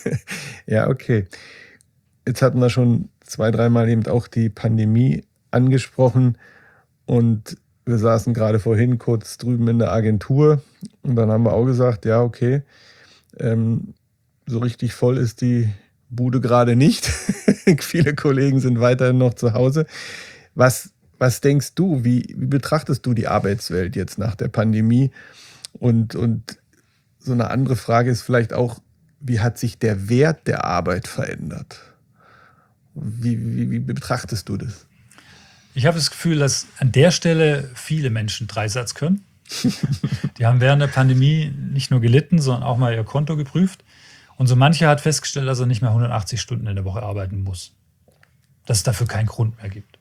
Ja, okay. Jetzt hatten wir schon zwei, dreimal eben auch die Pandemie angesprochen und wir saßen gerade vorhin kurz drüben in der Agentur und dann haben wir auch gesagt, ja, okay, ähm, so richtig voll ist die Bude gerade nicht. Viele Kollegen sind weiterhin noch zu Hause. Was Was denkst du, wie, wie betrachtest du die Arbeitswelt jetzt nach der Pandemie? Und, und so eine andere Frage ist vielleicht auch, wie hat sich der Wert der Arbeit verändert? Wie, wie, wie betrachtest du das? Ich habe das Gefühl, dass an der Stelle viele Menschen Dreisatz können. Die haben während der Pandemie nicht nur gelitten, sondern auch mal ihr Konto geprüft. Und so mancher hat festgestellt, dass er nicht mehr hundertachtzig Stunden in der Woche arbeiten muss. Dass es dafür keinen Grund mehr gibt.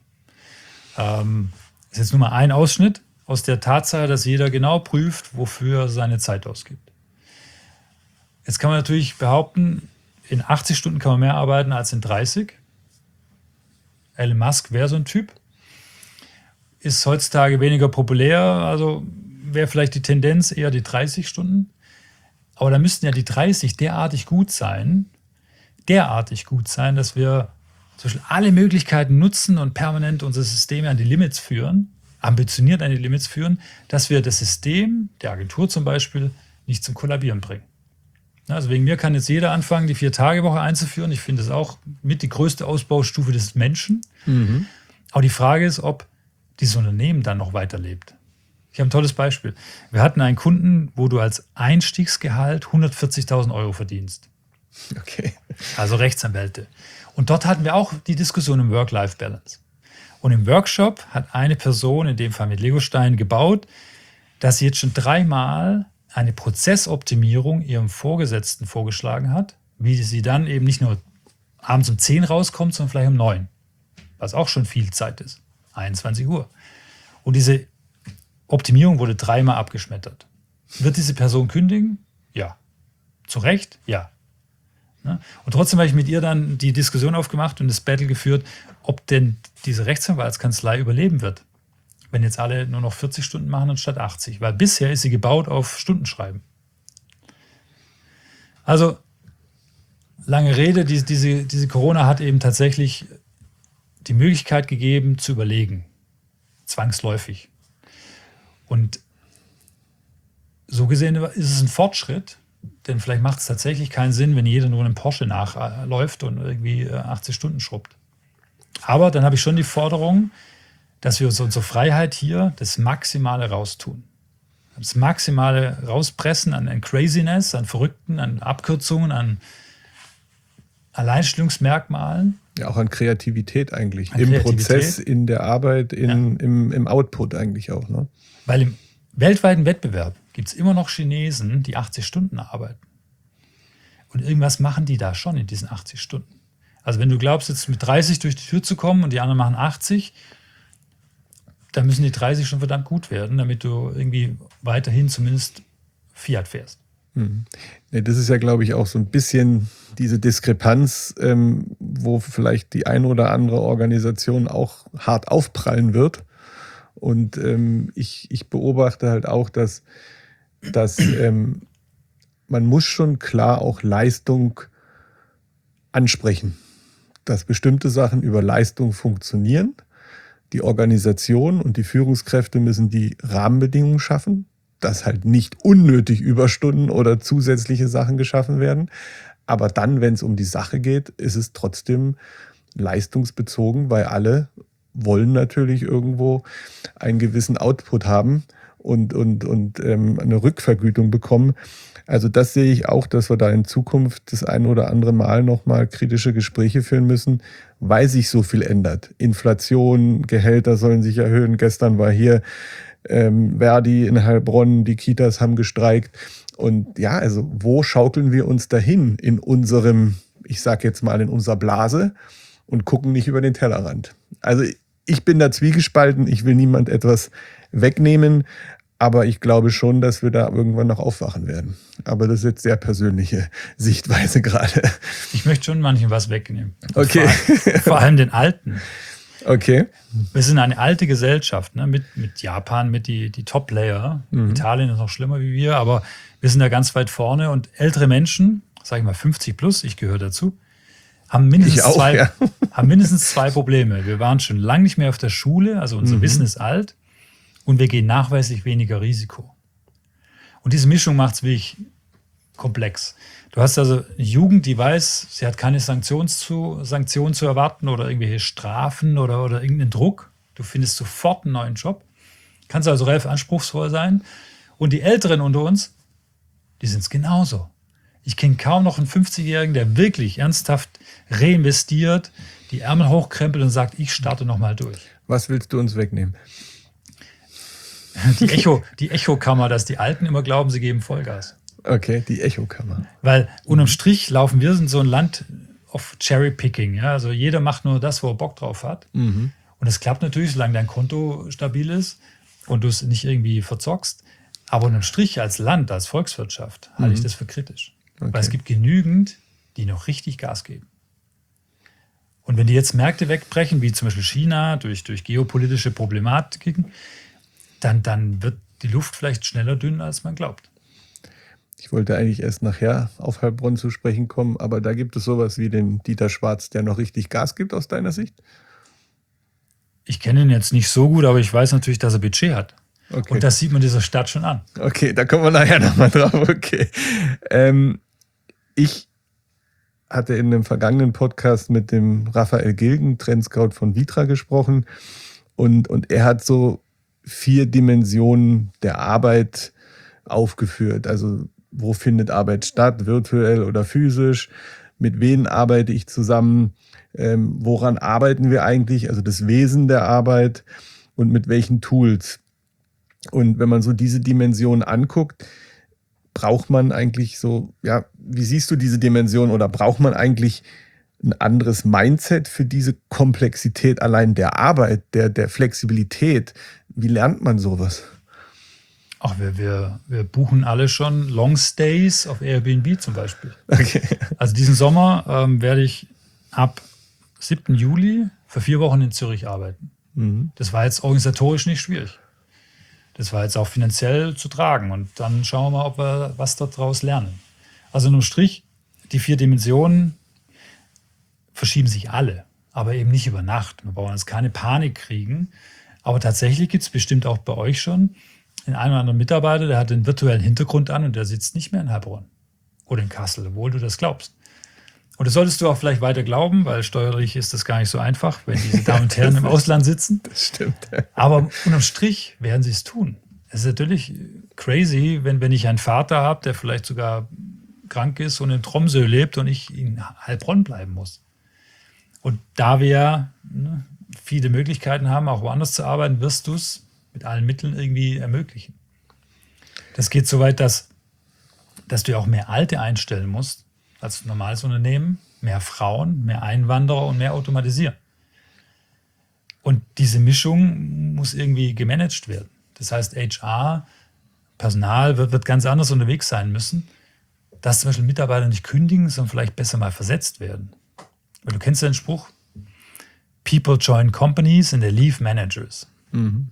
Ähm, das ist jetzt nur mal ein Ausschnitt aus der Tatsache, dass jeder genau prüft, wofür er seine Zeit ausgibt. Jetzt kann man natürlich behaupten, in achtzig Stunden kann man mehr arbeiten als in dreißig. Elon Musk wäre so ein Typ. Ist heutzutage weniger populär, also wäre vielleicht die Tendenz eher die dreißig Stunden. Aber da müssten ja die dreißig derartig gut sein, derartig gut sein, dass wir zum Beispiel alle Möglichkeiten nutzen und permanent unsere Systeme an die Limits führen, ambitioniert an die Limits führen, dass wir das System, der Agentur zum Beispiel, nicht zum Kollabieren bringen. Also wegen mir kann jetzt jeder anfangen, die Vier-Tage-Woche einzuführen. Ich finde das auch mit die größte Ausbaustufe des Menschen. Mhm. Aber die Frage ist, ob dieses Unternehmen dann noch weiterlebt. Ich habe ein tolles Beispiel. Wir hatten einen Kunden, wo du als Einstiegsgehalt hundertvierzigtausend Euro verdienst. Okay. Also Rechtsanwälte. Und dort hatten wir auch die Diskussion um Work-Life-Balance. Und im Workshop hat eine Person, in dem Fall mit Legosteinen, gebaut, dass sie jetzt schon dreimal eine Prozessoptimierung ihrem Vorgesetzten vorgeschlagen hat, wie sie dann eben nicht nur abends um zehn rauskommt, sondern vielleicht um neun, was auch schon viel Zeit ist, einundzwanzig Uhr. Und diese Optimierung wurde dreimal abgeschmettert. Wird diese Person kündigen? Ja. Zu Recht? Ja. Und trotzdem habe ich mit ihr dann die Diskussion aufgemacht und das Battle geführt, ob denn diese Rechtsanwaltskanzlei überleben wird, wenn jetzt alle nur noch vierzig Stunden machen anstatt achtzig. Weil bisher ist sie gebaut auf Stundenschreiben. Also, lange Rede, die, diese, diese Corona hat eben tatsächlich die Möglichkeit gegeben, zu überlegen. Zwangsläufig. Und so gesehen ist es ein Fortschritt, denn vielleicht macht es tatsächlich keinen Sinn, wenn jeder nur einem Porsche nachläuft und irgendwie achtzig Stunden schrubbt. Aber dann habe ich schon die Forderung, dass wir uns unsere Freiheit hier das Maximale raustun. Das Maximale rauspressen an, an Craziness, an Verrückten, an Abkürzungen, an Alleinstellungsmerkmalen. Ja, auch an Kreativität eigentlich. An Im Kreativität. Prozess, in der Arbeit, in, Ja. im, im Output eigentlich auch. Ne? Weil im weltweiten Wettbewerb gibt es immer noch Chinesen, die achtzig Stunden arbeiten. Und irgendwas machen die da schon in diesen achtzig Stunden. Also wenn du glaubst, jetzt mit dreißig durch die Tür zu kommen und die anderen machen achtzig, dann müssen die dreißig schon verdammt gut werden, damit du irgendwie weiterhin zumindest Fiat fährst. Hm. Nee, das ist ja, glaube ich, auch so ein bisschen diese Diskrepanz, ähm, wo vielleicht die eine oder andere Organisation auch hart aufprallen wird. Und ähm, ich, ich beobachte halt auch, dass, dass ähm, man muss schon klar auch Leistung ansprechen. Dass bestimmte Sachen über Leistung funktionieren. Die Organisation und die Führungskräfte müssen die Rahmenbedingungen schaffen, dass halt nicht unnötig Überstunden oder zusätzliche Sachen geschaffen werden. Aber dann, wenn es um die Sache geht, ist es trotzdem leistungsbezogen, weil alle wollen natürlich irgendwo einen gewissen Output haben und, und, und ähm, eine Rückvergütung bekommen. Also das sehe ich auch, dass wir da in Zukunft das ein oder andere Mal nochmal kritische Gespräche führen müssen, weil sich so viel ändert. Inflation, Gehälter sollen sich erhöhen. Gestern war hier ähm, Verdi in Heilbronn, die Kitas haben gestreikt. Und ja, also wo schaukeln wir uns dahin in unserem, ich sag jetzt mal in unserer Blase und gucken nicht über den Tellerrand? Also ich bin da zwiegespalten, ich will niemand etwas wegnehmen, aber ich glaube schon, dass wir da irgendwann noch aufwachen werden. Aber das ist jetzt sehr persönliche Sichtweise gerade. Ich möchte schon manchen was wegnehmen. Okay. Vor, vor allem den Alten. Okay. Wir sind eine alte Gesellschaft, ne? mit, mit Japan, mit die, die Top-Player. Mhm. Italien ist noch schlimmer wie wir, aber wir sind da ganz weit vorne. Und ältere Menschen, sage ich mal fünfzig plus, ich gehöre dazu, haben mindestens, auch, zwei, ja. haben mindestens zwei Probleme. Wir waren schon lange nicht mehr auf der Schule, also unser mhm. Wissen ist alt und wir gehen nachweislich weniger Risiko. Und diese Mischung macht es wirklich komplex. Du hast also eine Jugend, die weiß, sie hat keine Sanktions zu, Sanktionen zu erwarten oder irgendwelche Strafen oder, oder irgendeinen Druck. Du findest sofort einen neuen Job. Kannst also relativ anspruchsvoll sein. Und die Älteren unter uns, die sind es genauso. Ich kenne kaum noch einen fünfzigjährigen, der wirklich ernsthaft reinvestiert, die Ärmel hochkrempelt und sagt, ich starte nochmal durch. Was willst du uns wegnehmen? Die Echo, die Echokammer, dass die Alten immer glauben, sie geben Vollgas. Okay, die Echokammer. Weil unterm Strich laufen wir in so ein Land auf Cherry-Picking. Ja? Also jeder macht nur das, wo er Bock drauf hat. Mhm. Und es klappt natürlich, solange dein Konto stabil ist und du es nicht irgendwie verzockst. Aber unterm Strich als Land, als Volkswirtschaft, halte mhm. ich das für kritisch. Okay. Weil es gibt genügend, die noch richtig Gas geben. Und wenn die jetzt Märkte wegbrechen, wie zum Beispiel China, durch, durch geopolitische Problematiken, dann, dann wird die Luft vielleicht schneller dünn, als man glaubt. Ich wollte eigentlich erst nachher auf Heilbronn zu sprechen kommen, aber da gibt es sowas wie den Dieter Schwarz, der noch richtig Gas gibt aus deiner Sicht? Ich kenne ihn jetzt nicht so gut, aber ich weiß natürlich, dass er Budget hat. Okay. Und das sieht man dieser Stadt schon an. Okay, da kommen wir nachher nochmal drauf. Okay. Ähm, ich hatte in einem vergangenen Podcast mit dem Raphael Gilgen, Trendscout von Vitra, gesprochen. Und, und er hat so vier Dimensionen der Arbeit aufgeführt. Also wo findet Arbeit statt, virtuell oder physisch? Mit wem arbeite ich zusammen? Ähm, woran arbeiten wir eigentlich? Also das Wesen der Arbeit und mit welchen Tools? Und wenn man so diese Dimension anguckt, braucht man eigentlich so, ja, wie siehst du diese Dimension oder braucht man eigentlich ein anderes Mindset für diese Komplexität allein der Arbeit, der, der Flexibilität? Wie lernt man sowas? Ach, wir, wir, wir buchen alle schon Long Stays auf Airbnb zum Beispiel. Okay. Also diesen Sommer ähm, werde ich ab siebten Juli für vier Wochen in Zürich arbeiten. Mhm. Das war jetzt organisatorisch nicht schwierig. Das war jetzt auch finanziell zu tragen. Und dann schauen wir mal, ob wir was daraus lernen. Also unterm Strich, die vier Dimensionen verschieben sich alle, aber eben nicht über Nacht. Wir brauchen jetzt keine Panik kriegen. Aber tatsächlich gibt es bestimmt auch bei euch schon den einen oder anderen Mitarbeiter, der hat den virtuellen Hintergrund an und der sitzt nicht mehr in Heilbronn oder in Kassel, obwohl du das glaubst. Und das solltest du auch vielleicht weiter glauben, weil steuerlich ist das gar nicht so einfach, wenn diese Damen und Herren im Ausland sitzen. Das stimmt. Aber unterm Strich werden sie es tun. Es ist natürlich crazy, wenn, wenn ich einen Vater habe, der vielleicht sogar krank ist und in Tromsø lebt und ich in Heilbronn bleiben muss. Und da wir ne, viele Möglichkeiten haben, auch woanders zu arbeiten, wirst du es mit allen Mitteln irgendwie ermöglichen. Das geht so weit, dass, dass du ja auch mehr Alte einstellen musst als normales Unternehmen, mehr Frauen, mehr Einwanderer und mehr automatisieren. Und diese Mischung muss irgendwie gemanagt werden. Das heißt, H R, Personal wird, wird ganz anders unterwegs sein müssen, dass zum Beispiel Mitarbeiter nicht kündigen, sondern vielleicht besser mal versetzt werden. Weil du kennst ja den Spruch, People join companies and they leave managers. Mhm.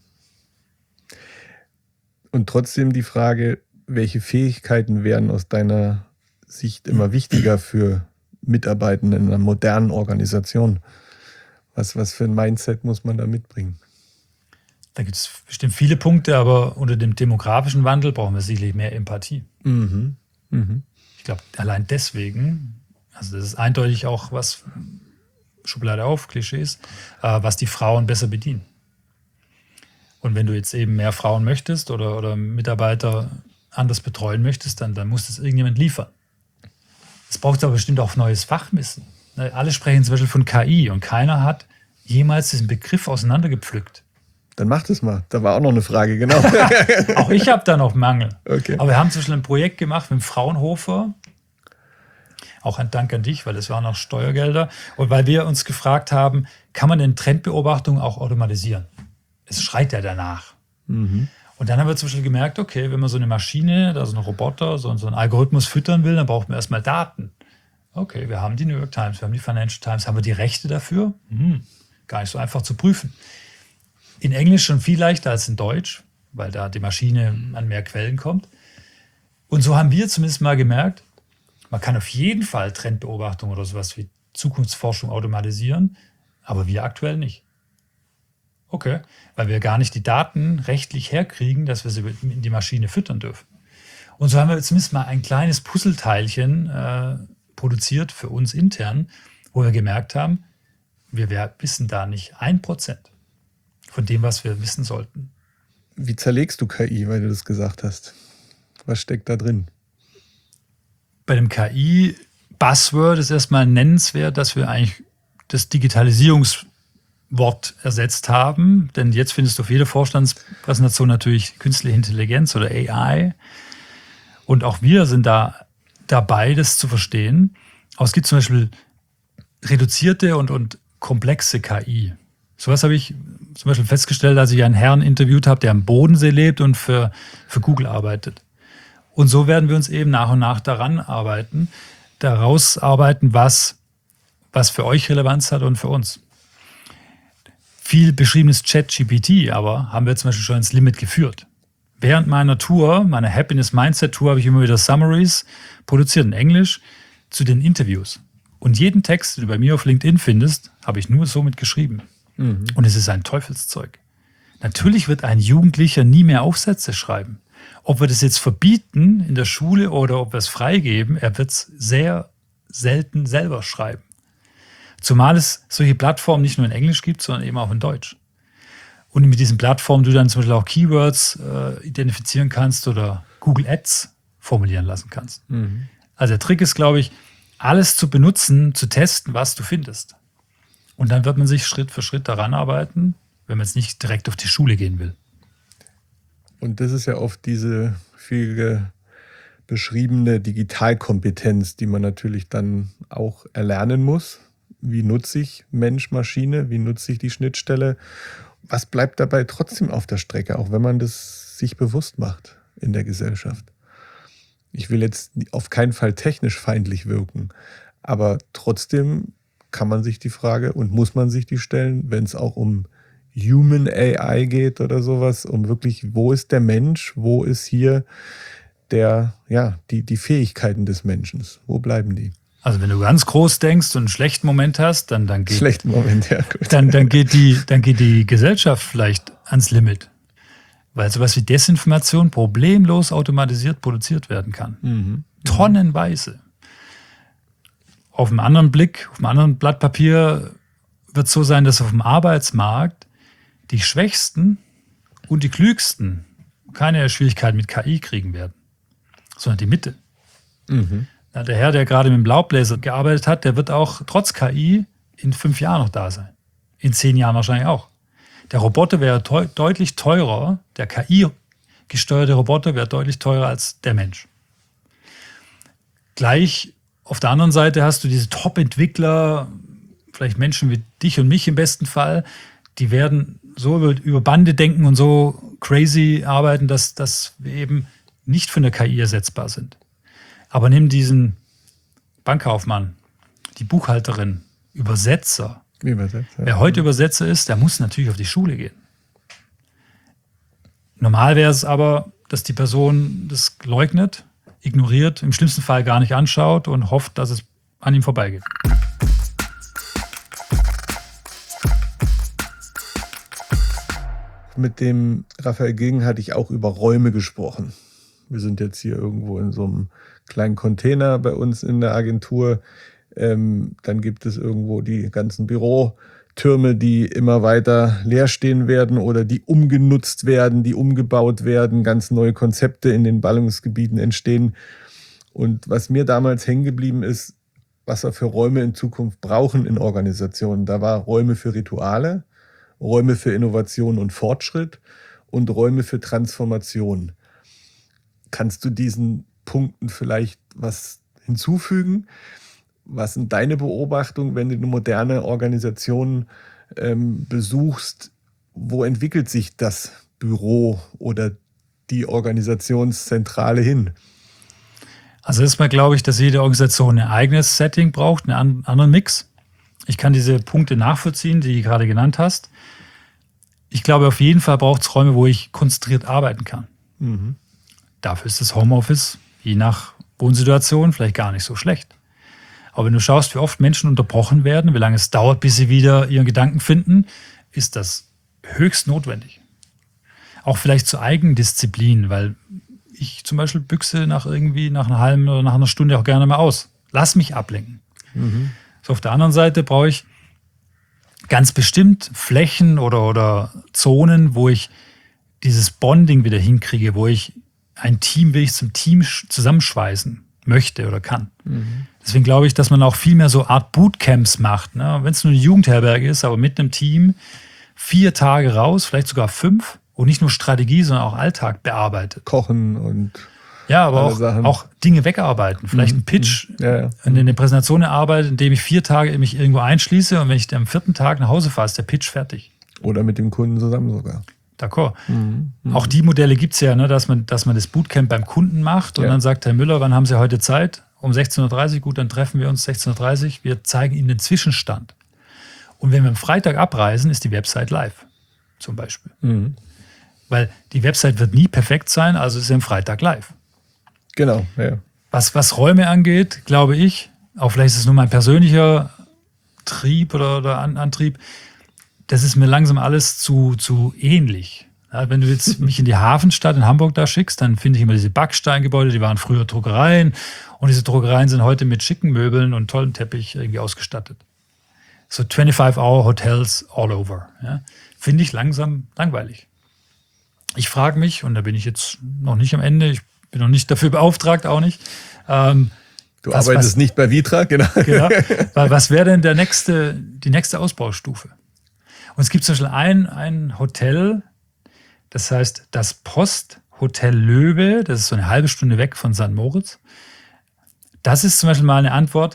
Und trotzdem die Frage, welche Fähigkeiten wären aus deiner Sicht immer wichtiger für Mitarbeitende in einer modernen Organisation? Was, was für ein Mindset muss man da mitbringen? Da gibt es bestimmt viele Punkte, aber unter dem demografischen Wandel brauchen wir sicherlich mehr Empathie. Mhm. Mhm. Ich glaube, allein deswegen, also das ist eindeutig auch was, Schublade auf, Klischees, äh, was die Frauen besser bedienen. Und wenn du jetzt eben mehr Frauen möchtest oder, oder Mitarbeiter anders betreuen möchtest, dann, dann muss das irgendjemand liefern. Es braucht aber bestimmt auch neues Fachwissen. Alle sprechen zum Beispiel von K I und keiner hat jemals diesen Begriff auseinandergepflückt. Dann mach das mal. Da war auch noch eine Frage, genau. Auch ich habe da noch Mangel. Okay. Aber wir haben zum Beispiel ein Projekt gemacht mit dem Fraunhofer. Auch ein Dank an dich, weil das waren auch Steuergelder. Und weil wir uns gefragt haben, kann man denn Trendbeobachtung auch automatisieren? Es schreit ja danach. Mhm. Und dann haben wir zum Beispiel gemerkt, okay, wenn man so eine Maschine, also einen Roboter, so, so einen Algorithmus füttern will, dann braucht man erstmal Daten. Okay, wir haben die New York Times, wir haben die Financial Times, haben wir die Rechte dafür? Hm, gar nicht so einfach zu prüfen. In Englisch schon viel leichter als in Deutsch, weil da die Maschine an mehr Quellen kommt. Und so haben wir zumindest mal gemerkt, man kann auf jeden Fall Trendbeobachtung oder sowas wie Zukunftsforschung automatisieren, aber wir aktuell nicht. Okay, weil wir gar nicht die Daten rechtlich herkriegen, dass wir sie in die Maschine füttern dürfen. Und so haben wir zumindest mal ein kleines Puzzleteilchen äh, produziert für uns intern, wo wir gemerkt haben, wir, wir wissen da nicht ein Prozent von dem, was wir wissen sollten. Wie zerlegst du K I, weil du das gesagt hast? Was steckt da drin? Bei dem K I-Buzzword ist erstmal nennenswert, dass wir eigentlich das Digitalisierungswort ersetzt haben. Denn jetzt findest du auf jeder Vorstandspräsentation natürlich künstliche Intelligenz oder A I. Und auch wir sind da dabei, das zu verstehen. Aber es gibt zum Beispiel reduzierte und, und komplexe K I. Sowas habe ich zum Beispiel festgestellt, als ich einen Herrn interviewt habe, der am Bodensee lebt und für, für Google arbeitet. Und so werden wir uns eben nach und nach daran arbeiten, daraus arbeiten, was, was für euch Relevanz hat und für uns. Viel beschriebenes ChatGPT aber haben wir zum Beispiel schon ins Limit geführt. Während meiner Tour, meiner Happiness Mindset Tour, habe ich immer wieder Summaries produziert in Englisch zu den Interviews. Und jeden Text, den du bei mir auf LinkedIn findest, habe ich nur somit geschrieben. Mhm. Und es ist ein Teufelszeug. Natürlich wird ein Jugendlicher nie mehr Aufsätze schreiben. Ob wir das jetzt verbieten in der Schule oder ob wir es freigeben, er wird es sehr selten selber schreiben. Zumal es solche Plattformen nicht nur in Englisch gibt, sondern eben auch in Deutsch. Und mit diesen Plattformen du dann zum Beispiel auch Keywords äh, identifizieren kannst oder Google Ads formulieren lassen kannst. Mhm. Also der Trick ist, glaube ich, alles zu benutzen, zu testen, was du findest. Und dann wird man sich Schritt für Schritt daran arbeiten, wenn man jetzt nicht direkt auf die Schule gehen will. Und das ist ja oft diese viel beschriebene Digitalkompetenz, die man natürlich dann auch erlernen muss. Wie nutze ich Mensch, Maschine? Wie nutze ich die Schnittstelle? Was bleibt dabei trotzdem auf der Strecke, auch wenn man das sich bewusst macht in der Gesellschaft? Ich will jetzt auf keinen Fall technisch feindlich wirken, aber trotzdem kann man sich die Frage und muss man sich die stellen, wenn es auch um Human A I geht oder sowas, um wirklich, wo ist der Mensch, wo ist hier der, ja, die, die Fähigkeiten des Menschen, wo bleiben die? Also wenn du ganz groß denkst und einen schlechten Moment hast, dann, dann, geht, schlechten Moment, ja, gut. Dann, dann, geht die, dann geht die Gesellschaft vielleicht ans Limit. Weil sowas wie Desinformation problemlos automatisiert produziert werden kann. Mhm. Tonnenweise. Auf einem anderen Blick, auf einem anderen Blatt Papier wird es so sein, dass auf dem Arbeitsmarkt die Schwächsten und die Klügsten keine Schwierigkeiten mit K I kriegen werden, sondern die Mitte. Mhm. Ja, der Herr, der gerade mit dem Laubbläser gearbeitet hat, der wird auch trotz K I in fünf Jahren noch da sein. In zehn Jahren wahrscheinlich auch. Der Roboter wäre teu- deutlich teurer, der K I-gesteuerte Roboter wäre deutlich teurer als der Mensch. Gleich auf der anderen Seite hast du diese Top-Entwickler, vielleicht Menschen wie dich und mich im besten Fall, die werden so über, über Bande denken und so crazy arbeiten, dass, dass wir eben nicht von der K I ersetzbar sind. Aber nimm diesen Bankkaufmann, die Buchhalterin, Übersetzer. Übersetzer. Wer heute Übersetzer ist, der muss natürlich auf die Schule gehen. Normal wäre es aber, dass die Person das leugnet, ignoriert, im schlimmsten Fall gar nicht anschaut und hofft, dass es an ihm vorbeigeht. Mit dem Raphael Gegen hatte ich auch über Räume gesprochen. Wir sind jetzt hier irgendwo in so einem kleinen Container bei uns in der Agentur. Ähm, dann gibt es irgendwo die ganzen Bürotürme, die immer weiter leer stehen werden oder die umgenutzt werden, die umgebaut werden, ganz neue Konzepte in den Ballungsgebieten entstehen. Und was mir damals hängen geblieben ist, was wir für Räume in Zukunft brauchen in Organisationen, da war Räume für Rituale, Räume für Innovation und Fortschritt und Räume für Transformation. Kannst du diesen Punkten vielleicht was hinzufügen? Was sind deine Beobachtungen, wenn du eine moderne Organisation ähm, besuchst? Wo entwickelt sich das Büro oder die Organisationszentrale hin? Also erstmal glaube ich, dass jede Organisation ein eigenes Setting braucht, einen anderen Mix. Ich kann diese Punkte nachvollziehen, die du gerade genannt hast. Ich glaube, auf jeden Fall braucht es Räume, wo ich konzentriert arbeiten kann. Mhm. Dafür ist das Homeoffice, je nach Wohnsituation, vielleicht gar nicht so schlecht. Aber wenn du schaust, wie oft Menschen unterbrochen werden, wie lange es dauert, bis sie wieder ihren Gedanken finden, ist das höchst notwendig. Auch vielleicht zur Eigendisziplin, weil ich zum Beispiel büchse nach irgendwie nach einer halben oder nach einer Stunde auch gerne mal aus. Lass mich ablenken. Mhm. So, auf der anderen Seite brauche ich ganz bestimmt Flächen oder, oder Zonen, wo ich dieses Bonding wieder hinkriege, wo ich ein Team will ich zum Team zusammenschweißen möchte oder kann. Mhm. Deswegen glaube ich, dass man auch viel mehr so Art Bootcamps macht. Ne? Wenn es nur eine Jugendherberge ist, aber mit einem Team vier Tage raus, vielleicht sogar fünf und nicht nur Strategie, sondern auch Alltag bearbeitet. Kochen und ja, aber auch, auch Dinge wegarbeiten. Vielleicht einen Pitch, ja, ja. in eine Präsentation erarbeiten, indem ich vier Tage mich irgendwo einschließe und wenn ich am vierten Tag nach Hause fahre, ist der Pitch fertig. Oder mit dem Kunden zusammen sogar. D'accord. Mhm. Auch die Modelle gibt es ja, ne, dass man, dass man das Bootcamp beim Kunden macht und ja. dann sagt Herr Müller, wann haben Sie heute Zeit? Um sechzehn Uhr dreißig, gut, dann treffen wir uns sechzehn Uhr dreißig. Wir zeigen Ihnen den Zwischenstand. Und wenn wir am Freitag abreisen, ist die Website live, zum Beispiel. Mhm. Weil die Website wird nie perfekt sein, also ist sie am Freitag live. Genau, ja. Was, was Räume angeht, glaube ich, auch vielleicht ist es nur mein persönlicher Trieb oder, oder An- Antrieb, das ist mir langsam alles zu, zu ähnlich. Ja, wenn du jetzt mich in die Hafenstadt in Hamburg da schickst, dann finde ich immer diese Backsteingebäude, die waren früher Druckereien und diese Druckereien sind heute mit schicken Möbeln und tollen Teppich irgendwie ausgestattet. So fünfundzwanzig Hour Hotels all over. Ja. Finde ich langsam langweilig. Ich frage mich, und da bin ich jetzt noch nicht am Ende, ich bin noch nicht dafür beauftragt, auch nicht. Ähm, du was, arbeitest was, nicht bei Vitra, genau. genau was wäre denn der nächste, die nächste Ausbaustufe? Und es gibt zum Beispiel ein, ein Hotel, Das heißt, das Posthotel Löwe, das ist so eine halbe Stunde weg von Sankt Moritz, das ist zum Beispiel mal eine Antwort,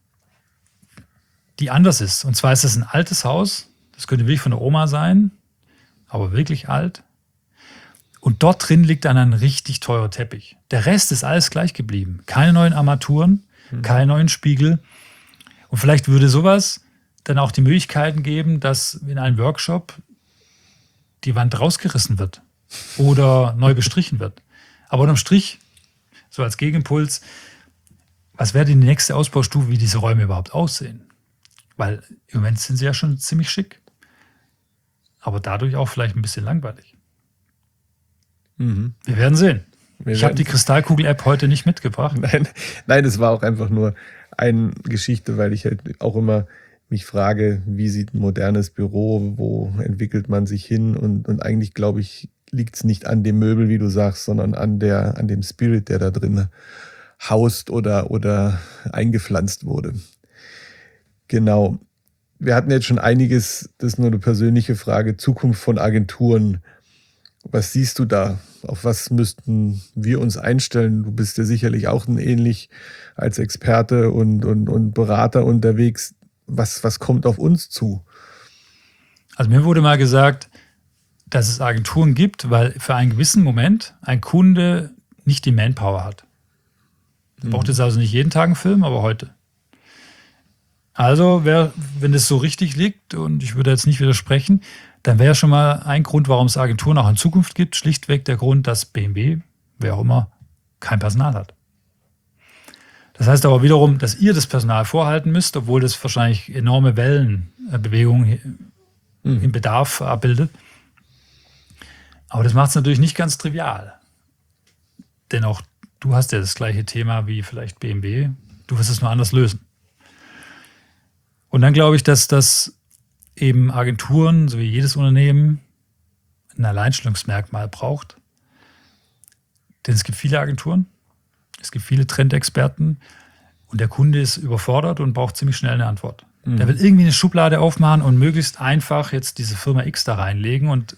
die anders ist. Und zwar ist das ein altes Haus, das könnte wirklich von der Oma sein, aber wirklich alt. Und dort drin liegt dann ein richtig teurer Teppich. Der Rest ist alles gleich geblieben. Keine neuen Armaturen, hm. keine neuen Spiegel. Und vielleicht würde sowas dann auch die Möglichkeiten geben, dass in einem Workshop die Wand rausgerissen wird oder neu bestrichen wird. Aber unterm Strich, so als Gegenimpuls, was wäre die nächste Ausbaustufe, wie diese Räume überhaupt aussehen? Weil im Moment sind sie ja schon ziemlich schick. Aber dadurch auch vielleicht ein bisschen langweilig. Mhm. Wir werden sehen. Wir ich habe die Kristallkugel-App heute nicht mitgebracht. Nein, nein, es war auch einfach nur eine Geschichte, weil ich halt auch immer mich frage, wie sieht ein modernes Büro, wo entwickelt man sich hin? Und, und eigentlich, glaube ich, liegt es nicht an dem Möbel, wie du sagst, sondern an, der, an dem Spirit, der da drin haust oder, oder eingepflanzt wurde. Genau. Wir hatten jetzt schon einiges, das ist nur eine persönliche Frage, Zukunft von Agenturen. Was siehst du da? Auf was müssten wir uns einstellen? Du bist ja sicherlich auch ein ähnlich als Experte und, und, und Berater unterwegs. Was, was kommt auf uns zu? Also mir wurde mal gesagt, dass es Agenturen gibt, weil für einen gewissen Moment ein Kunde nicht die Manpower hat. Er braucht jetzt also nicht jeden Tag einen Film, aber heute. Also, wär, wenn das so richtig liegt, und ich würde jetzt nicht widersprechen, dann wäre schon mal ein Grund, warum es Agenturen auch in Zukunft gibt, schlichtweg der Grund, dass B M W, wer auch immer, kein Personal hat. Das heißt aber wiederum, dass ihr das Personal vorhalten müsst, obwohl das wahrscheinlich enorme Wellenbewegungen mhm. im Bedarf abbildet. Aber das macht es natürlich nicht ganz trivial. Denn auch du hast ja das gleiche Thema wie vielleicht B M W. Du wirst es nur anders lösen. Und dann glaube ich, dass das eben Agenturen, so wie jedes Unternehmen, ein Alleinstellungsmerkmal braucht. Denn es gibt viele Agenturen, es gibt viele Trendexperten und der Kunde ist überfordert und braucht ziemlich schnell eine Antwort. Mhm. Der will irgendwie eine Schublade aufmachen und möglichst einfach jetzt diese Firma X da reinlegen und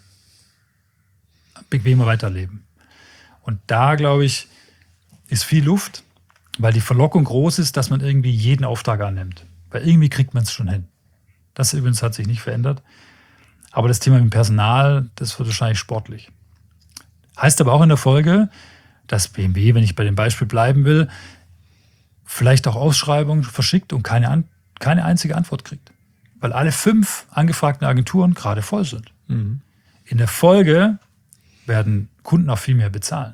bequemer weiterleben. Und da, glaube ich, ist viel Luft, weil die Verlockung groß ist, dass man irgendwie jeden Auftrag annimmt. Weil irgendwie kriegt man es schon hin. Das übrigens hat sich nicht verändert. Aber das Thema mit dem Personal, das wird wahrscheinlich sportlich. Heißt aber auch in der Folge, dass B M W, wenn ich bei dem Beispiel bleiben will, vielleicht auch Ausschreibungen verschickt und keine, An- keine einzige Antwort kriegt. Weil alle fünf angefragten Agenturen gerade voll sind. Mhm. In der Folge werden Kunden auch viel mehr bezahlen.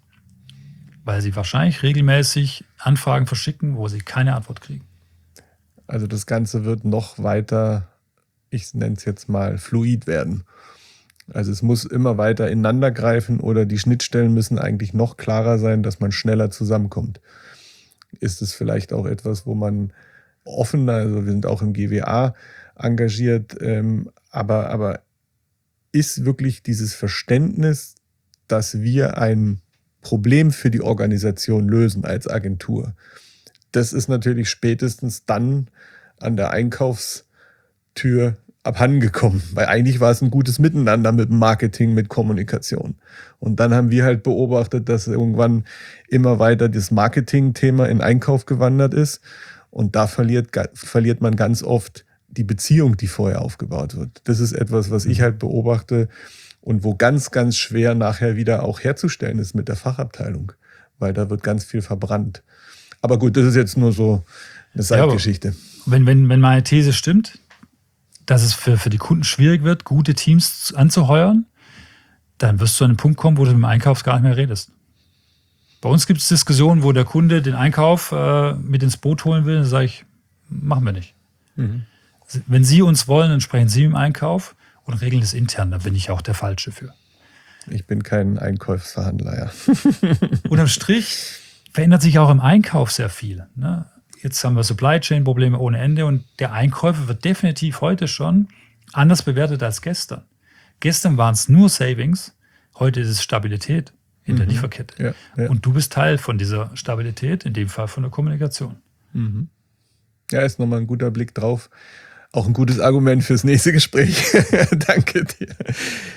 Weil sie wahrscheinlich regelmäßig Anfragen verschicken, wo sie keine Antwort kriegen. Also das Ganze wird noch weiter, ich nenne es jetzt mal, fluid werden. Also es muss immer weiter ineinander greifen oder die Schnittstellen müssen eigentlich noch klarer sein, dass man schneller zusammenkommt. Ist es vielleicht auch etwas, wo man offener, also wir sind auch im G W A engagiert, ähm, aber, aber ist wirklich dieses Verständnis, dass wir ein Problem für die Organisation lösen als Agentur. Das ist natürlich spätestens dann an der Einkaufstür abhandengekommen, weil eigentlich war es ein gutes Miteinander mit Marketing, mit Kommunikation. Und dann haben wir halt beobachtet, dass irgendwann immer weiter das Marketing-Thema in Einkauf gewandert ist und da verliert, verliert man ganz oft die Beziehung, die vorher aufgebaut wird. Das ist etwas, was ich halt beobachte und wo ganz, ganz schwer nachher wieder auch herzustellen ist mit der Fachabteilung, weil da wird ganz viel verbrannt. Aber gut, das ist jetzt nur so eine Seitengeschichte. Ja, wenn, wenn, wenn meine These stimmt, dass es für, für die Kunden schwierig wird, gute Teams anzuheuern, dann wirst du an einen Punkt kommen, wo du mit dem Einkauf gar nicht mehr redest. Bei uns gibt es Diskussionen, wo der Kunde den Einkauf äh, mit ins Boot holen will, dann sage ich, machen wir nicht. Mhm. Wenn Sie uns wollen, dann sprechen Sie im Einkauf und regeln das intern, da bin ich auch der Falsche für. Ich bin kein Einkaufsverhandler, ja. Unterm Strich verändert sich auch im Einkauf sehr viel. Ne? Jetzt haben wir Supply Chain Probleme ohne Ende und der Einkäufer wird definitiv heute schon anders bewertet als gestern. Gestern waren es nur Savings, heute ist es Stabilität in der mhm. Lieferkette. Ja, ja. Und du bist Teil von dieser Stabilität, in dem Fall von der Kommunikation. Mhm. Ja, ist nochmal ein guter Blick drauf. Auch ein gutes Argument fürs nächste Gespräch. Danke dir.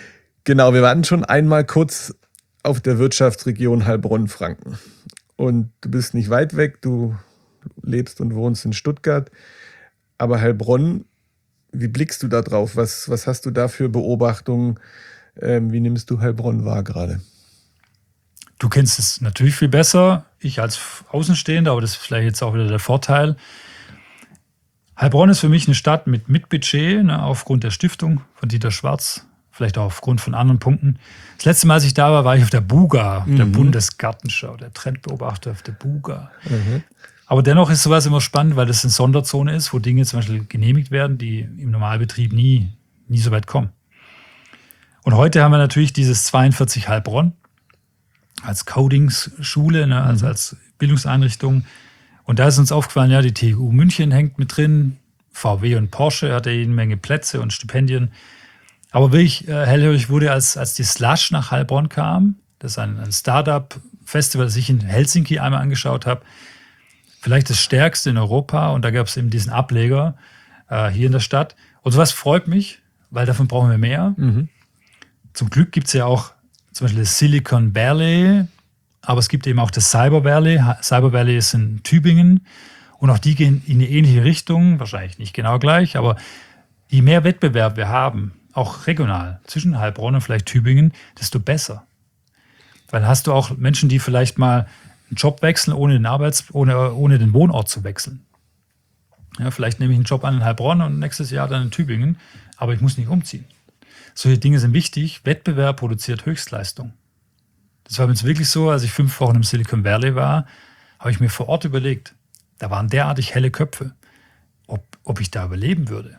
Genau, wir waren schon einmal kurz auf der Wirtschaftsregion Heilbronn-Franken. Und du bist nicht weit weg, du lebst und wohnst in Stuttgart. Aber Heilbronn, wie blickst du da drauf? Was, was hast du da für Beobachtungen? Ähm, wie nimmst du Heilbronn wahr gerade? Du kennst es natürlich viel besser, ich als Außenstehender, aber das ist vielleicht jetzt auch wieder der Vorteil. Heilbronn ist für mich eine Stadt mit, mit Budget, ne, aufgrund der Stiftung von Dieter Schwarz, vielleicht auch aufgrund von anderen Punkten. Das letzte Mal, als ich da war, war ich auf der Buga, mhm. der Bundesgartenschau, der Trendbeobachter auf der Buga. Mhm. Aber dennoch ist sowas immer spannend, weil das eine Sonderzone ist, wo Dinge zum Beispiel genehmigt werden, die im Normalbetrieb nie, nie so weit kommen. Und heute haben wir natürlich dieses zweiundvierzig Heilbronn als Codingsschule, ne, also als Bildungseinrichtung. Und da ist uns aufgefallen, ja, die T U München hängt mit drin, V W und Porsche hat ja jede Menge Plätze und Stipendien. Aber wirklich äh, hellhörig wurde, als, als die Slush nach Heilbronn kam, das ist ein, ein Startup-Festival, das ich in Helsinki einmal angeschaut habe, vielleicht das stärkste in Europa. Und da gab es eben diesen Ableger äh, hier in der Stadt. Und sowas freut mich, weil davon brauchen wir mehr. Mhm. Zum Glück gibt es ja auch zum Beispiel das Silicon Valley, aber es gibt eben auch das Cyber Valley. Cyber Valley ist in Tübingen und auch die gehen in eine ähnliche Richtung, wahrscheinlich nicht genau gleich, aber je mehr Wettbewerb wir haben, auch regional, zwischen Heilbronn und vielleicht Tübingen, desto besser. Weil hast du auch Menschen, die vielleicht mal einen Job wechseln, ohne den Arbeits-, ohne, ohne den Wohnort zu wechseln. Ja, vielleicht nehme ich einen Job an in Heilbronn und nächstes Jahr dann in Tübingen, aber ich muss nicht umziehen. Solche Dinge sind wichtig. Wettbewerb produziert Höchstleistung. Das war jetzt wirklich so, als ich fünf Wochen im Silicon Valley war, habe ich mir vor Ort überlegt, da waren derartig helle Köpfe, ob, ob ich da überleben würde.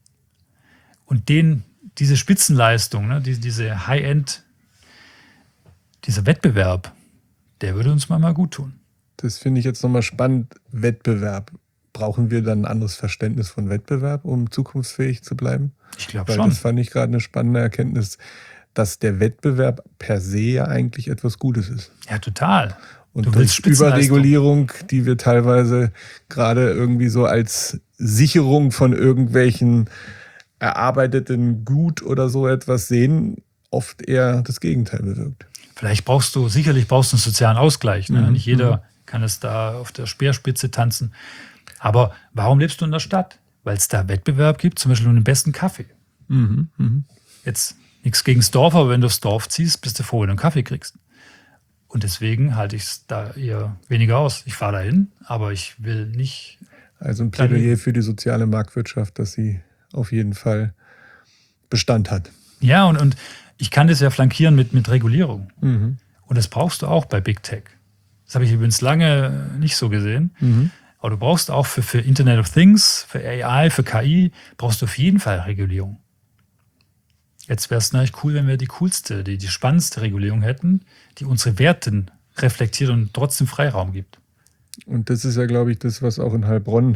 Und den, diese Spitzenleistung, ne, die, diese High-End, dieser Wettbewerb, der würde uns mal, mal gut tun. Das finde ich jetzt nochmal spannend. Wettbewerb. Brauchen wir dann ein anderes Verständnis von Wettbewerb, um zukunftsfähig zu bleiben? Ich glaube schon. Das fand ich gerade eine spannende Erkenntnis, dass der Wettbewerb per se ja eigentlich etwas Gutes ist. Ja, total. Und durch Überregulierung, die wir teilweise gerade irgendwie so als Sicherung von irgendwelchen erarbeiteten Gut oder so etwas sehen, oft eher das Gegenteil bewirkt. Vielleicht brauchst du, sicherlich brauchst du einen sozialen Ausgleich. Ne? Mhm. Nicht jeder mhm. kann es da auf der Speerspitze tanzen. Aber warum lebst du in der Stadt? Weil es da Wettbewerb gibt, zum Beispiel um den besten Kaffee. Mhm, mh. Jetzt nichts gegen das Dorf, aber wenn du aufs Dorf ziehst, bist du froh, wenn du einen Kaffee kriegst. Und deswegen halte ich es da eher weniger aus. Ich fahre dahin, aber ich will nicht... Also ein Plädoyer für die soziale Marktwirtschaft, dass sie auf jeden Fall Bestand hat. Ja, und, und ich kann das ja flankieren mit, mit Regulierung. Mhm. Und das brauchst du auch bei Big Tech. Das habe ich übrigens lange nicht so gesehen. Mhm. Aber du brauchst auch für, für Internet of Things, für A I, für K I, brauchst du auf jeden Fall Regulierung. Jetzt wäre es natürlich cool, wenn wir die coolste, die, die spannendste Regulierung hätten, die unsere Werte reflektiert und trotzdem Freiraum gibt. Und das ist ja, glaube ich, das, was auch in Heilbronn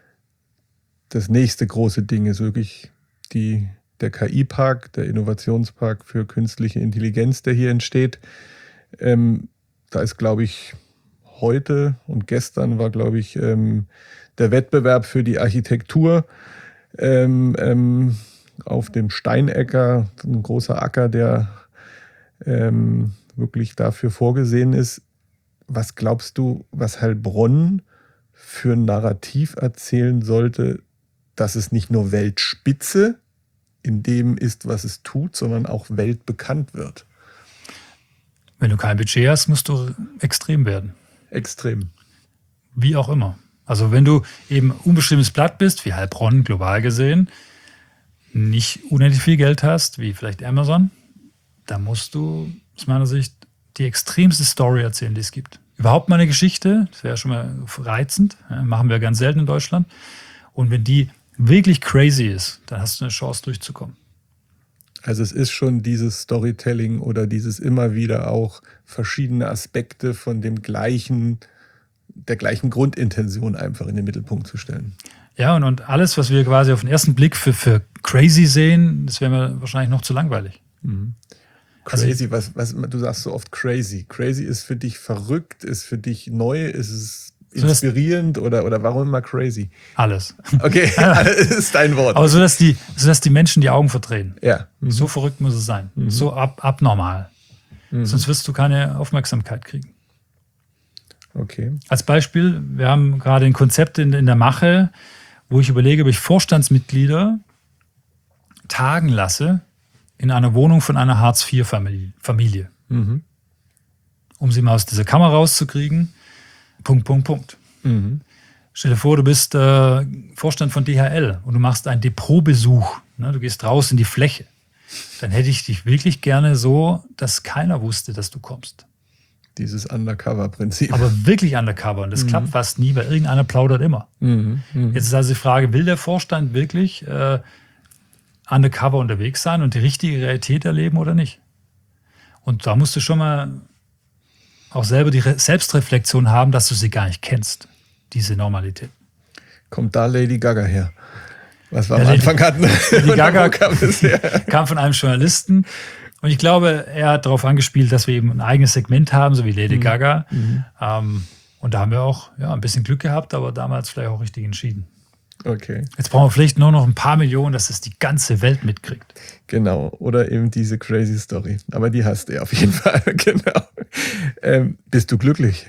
das nächste große Ding ist, wirklich die, der K I-Park, der Innovationspark für künstliche Intelligenz, der hier entsteht. Ähm, da ist, glaube ich, heute und gestern war, glaube ich, ähm, der Wettbewerb für die Architektur ähm, ähm, auf dem Steinecker, ein großer Acker, der ähm, wirklich dafür vorgesehen ist. Was glaubst du, was Heilbronn für ein Narrativ erzählen sollte, dass es nicht nur Weltspitze in dem ist, was es tut, sondern auch weltbekannt wird? Wenn du kein Budget hast, musst du extrem werden. Extrem. Wie auch immer. Also wenn du eben unbestimmtes Blatt bist, wie Heilbronn global gesehen, nicht unendlich viel Geld hast, wie vielleicht Amazon, dann musst du aus meiner Sicht die extremste Story erzählen, die es gibt. Überhaupt mal eine Geschichte, das wäre schon mal reizend, ja, machen wir ganz selten in Deutschland. Und wenn die wirklich crazy ist, dann hast du eine Chance durchzukommen. Also es ist schon dieses Storytelling oder dieses immer wieder auch verschiedene Aspekte von dem gleichen, der gleichen Grundintention einfach in den Mittelpunkt zu stellen. Ja, und, und alles, was wir quasi auf den ersten Blick für, für crazy sehen, das wäre mir wahrscheinlich noch zu langweilig. Mhm. Crazy, was, was, du sagst so oft crazy. Crazy ist für dich verrückt, ist für dich neu, ist es inspirierend oder, oder warum immer crazy? Alles. Okay, das ist dein Wort. Aber so, dass die, so, dass die Menschen die Augen verdrehen. Ja. Mhm. So verrückt muss es sein. Mhm. So ab, abnormal. Mhm. Sonst wirst du keine Aufmerksamkeit kriegen. Okay. Als Beispiel, wir haben gerade ein Konzept in, in der Mache, wo ich überlege, ob ich Vorstandsmitglieder tagen lasse in einer Wohnung von einer Hartz vier Familie. Mhm. Um sie mal aus dieser Kammer rauszukriegen. Punkt, Punkt, Punkt. Mhm. Stell dir vor, du bist äh, Vorstand von D H L und du machst einen Depotbesuch. Ne? Du gehst raus in die Fläche. Dann hätte ich dich wirklich gerne so, dass keiner wusste, dass du kommst. Dieses Undercover-Prinzip. Aber wirklich Undercover. Und das mhm. klappt fast nie, weil irgendeiner plaudert immer. Mhm. Mhm. Jetzt ist also die Frage, will der Vorstand wirklich äh, Undercover unterwegs sein und die richtige Realität erleben oder nicht? Und da musst du schon mal auch selber die Re- Selbstreflexion haben, dass du sie gar nicht kennst, diese Normalität. Kommt da Lady Gaga her? Was wir ja, am Anfang hatten. Lady Gaga kam, kam von einem Journalisten. Und ich glaube, er hat darauf angespielt, dass wir eben ein eigenes Segment haben, so wie Lady mhm. Gaga. Mhm. Ähm, und da haben wir auch ja, ein bisschen Glück gehabt, aber damals vielleicht auch richtig entschieden. Okay. Jetzt brauchen wir vielleicht nur noch ein paar Millionen, dass das die ganze Welt mitkriegt. Genau. Oder eben diese crazy Story. Aber die hast du auf jeden Fall. Genau. Ähm, bist du glücklich?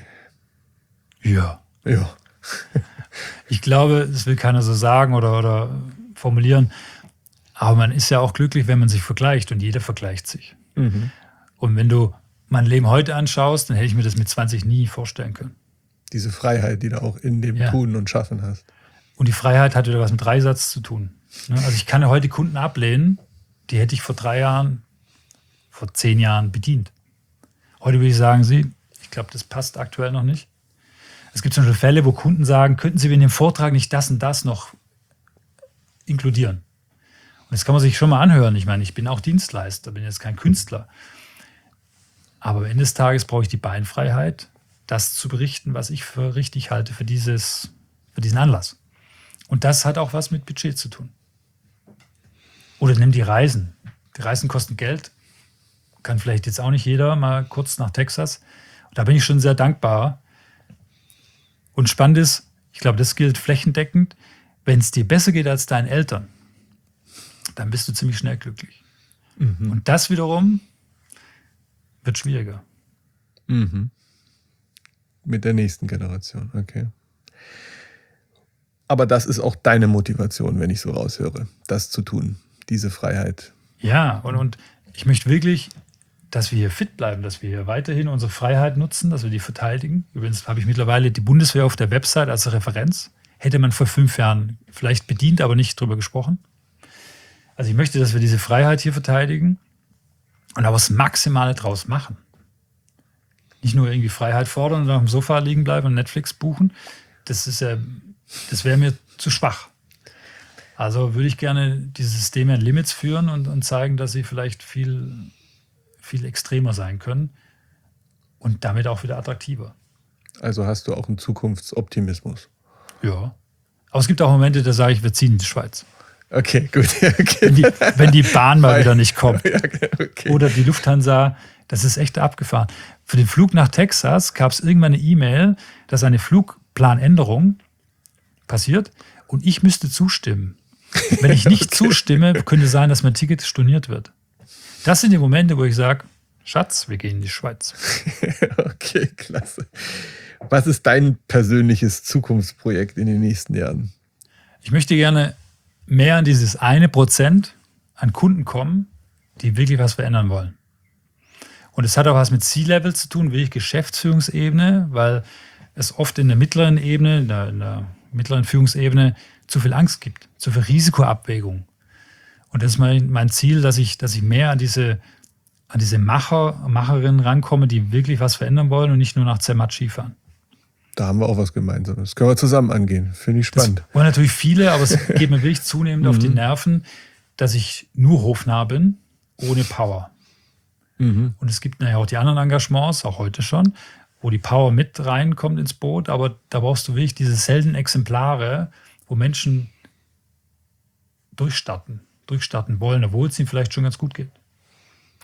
Ja. Ja. Ich glaube, das will keiner so sagen oder, oder formulieren. Aber man ist ja auch glücklich, wenn man sich vergleicht und jeder vergleicht sich. Mhm. Und wenn du mein Leben heute anschaust, dann hätte ich mir das mit zwanzig nie vorstellen können. Diese Freiheit, die du auch in dem ja. Tun und Schaffen hast. Und die Freiheit hat wieder was mit Dreisatz zu tun. Also ich kann ja heute Kunden ablehnen, die hätte ich vor drei Jahren, vor zehn Jahren bedient. Heute würde ich sagen, Sie, ich glaube, das passt aktuell noch nicht. Es gibt zum Beispiel Fälle, wo Kunden sagen, könnten Sie in dem Vortrag nicht das und das noch inkludieren? Und das kann man sich schon mal anhören. Ich meine, ich bin auch Dienstleister, bin jetzt kein Künstler. Aber am Ende des Tages brauche ich die Beinfreiheit, das zu berichten, was ich für richtig halte für, dieses, für diesen Anlass. Und das hat auch was mit Budget zu tun. Oder nimm die Reisen. Die Reisen kosten Geld. Kann vielleicht jetzt auch nicht jeder mal kurz nach Texas. Und da bin ich schon sehr dankbar. Und spannend ist, ich glaube, das gilt flächendeckend, wenn es dir besser geht als deinen Eltern, dann bist du ziemlich schnell glücklich. Mhm. Und das wiederum wird schwieriger. Mhm. Mit der nächsten Generation, okay. Aber das ist auch deine Motivation, wenn ich so raushöre, das zu tun, diese Freiheit. Ja, und, und ich möchte wirklich, dass wir hier fit bleiben, dass wir hier weiterhin unsere Freiheit nutzen, dass wir die verteidigen. Übrigens habe ich mittlerweile die Bundeswehr auf der Website als Referenz. Hätte man vor fünf Jahren vielleicht bedient, aber nicht drüber gesprochen. Also ich möchte, dass wir diese Freiheit hier verteidigen und aber das Maximale draus machen. Nicht nur irgendwie Freiheit fordern und auf dem Sofa liegen bleiben und Netflix buchen. Das ist ja, das wäre mir zu schwach. Also würde ich gerne diese Systeme an Limits führen und, und zeigen, dass sie vielleicht viel, viel extremer sein können und damit auch wieder attraktiver. Also hast du auch einen Zukunftsoptimismus? Ja. Aber es gibt auch Momente, da sage ich, wir ziehen in die Schweiz. Okay, gut. Okay. Wenn, die, wenn die Bahn mal wieder nicht kommt. Okay. Oder die Lufthansa, das ist echt abgefahren. Für den Flug nach Texas gab es irgendwann eine E-Mail, dass eine Flugplanänderung passiert und ich müsste zustimmen. Wenn ich nicht okay. zustimme, könnte sein, dass mein Ticket storniert wird. Das sind die Momente, wo ich sage, Schatz, wir gehen in die Schweiz. Okay, klasse. Was ist dein persönliches Zukunftsprojekt in den nächsten Jahren? Ich möchte gerne mehr an dieses eine Prozent an Kunden kommen, die wirklich was verändern wollen. Und es hat auch was mit C-Level zu tun, wirklich Geschäftsführungsebene, weil es oft in der mittleren Ebene, in der, in der mittleren Führungsebene zu viel Angst gibt, zu viel Risikoabwägung. Und das ist mein, mein Ziel, dass ich, dass ich mehr an diese, an diese Macher, Macherinnen rankomme, die wirklich was verändern wollen und nicht nur nach Zermatt Skifahren. Da haben wir auch was Gemeinsames. Das können wir zusammen angehen. Finde ich spannend. Das wollen natürlich viele, aber es geht mir wirklich zunehmend auf die Nerven, dass ich nur hofnah bin, ohne Power. Mhm. Und es gibt nachher auch die anderen Engagements, auch heute schon, wo die Power mit reinkommt ins Boot, aber da brauchst du wirklich diese seltenen Exemplare, wo Menschen durchstarten, durchstarten wollen, obwohl es ihnen vielleicht schon ganz gut geht.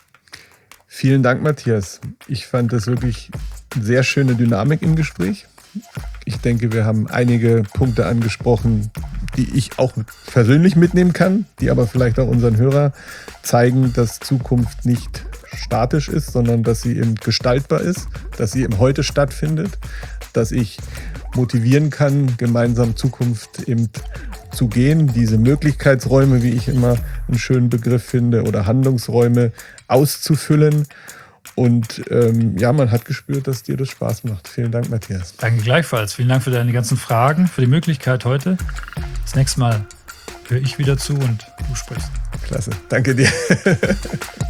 Vielen Dank, Matthias. Ich fand das wirklich eine sehr schöne Dynamik im Gespräch. Ich denke, wir haben einige Punkte angesprochen, die ich auch persönlich mitnehmen kann, die aber vielleicht auch unseren Hörer zeigen, dass Zukunft nicht statisch ist, sondern dass sie eben gestaltbar ist, dass sie im Heute stattfindet, dass ich motivieren kann, gemeinsam Zukunft eben zu gehen, diese Möglichkeitsräume, wie ich immer einen schönen Begriff finde, oder Handlungsräume auszufüllen. Und ähm, ja, man hat gespürt, dass dir das Spaß macht. Vielen Dank, Matthias. Danke gleichfalls. Vielen Dank für deine ganzen Fragen, für die Möglichkeit heute. Das nächste Mal höre ich wieder zu und du sprichst. Klasse. Danke dir.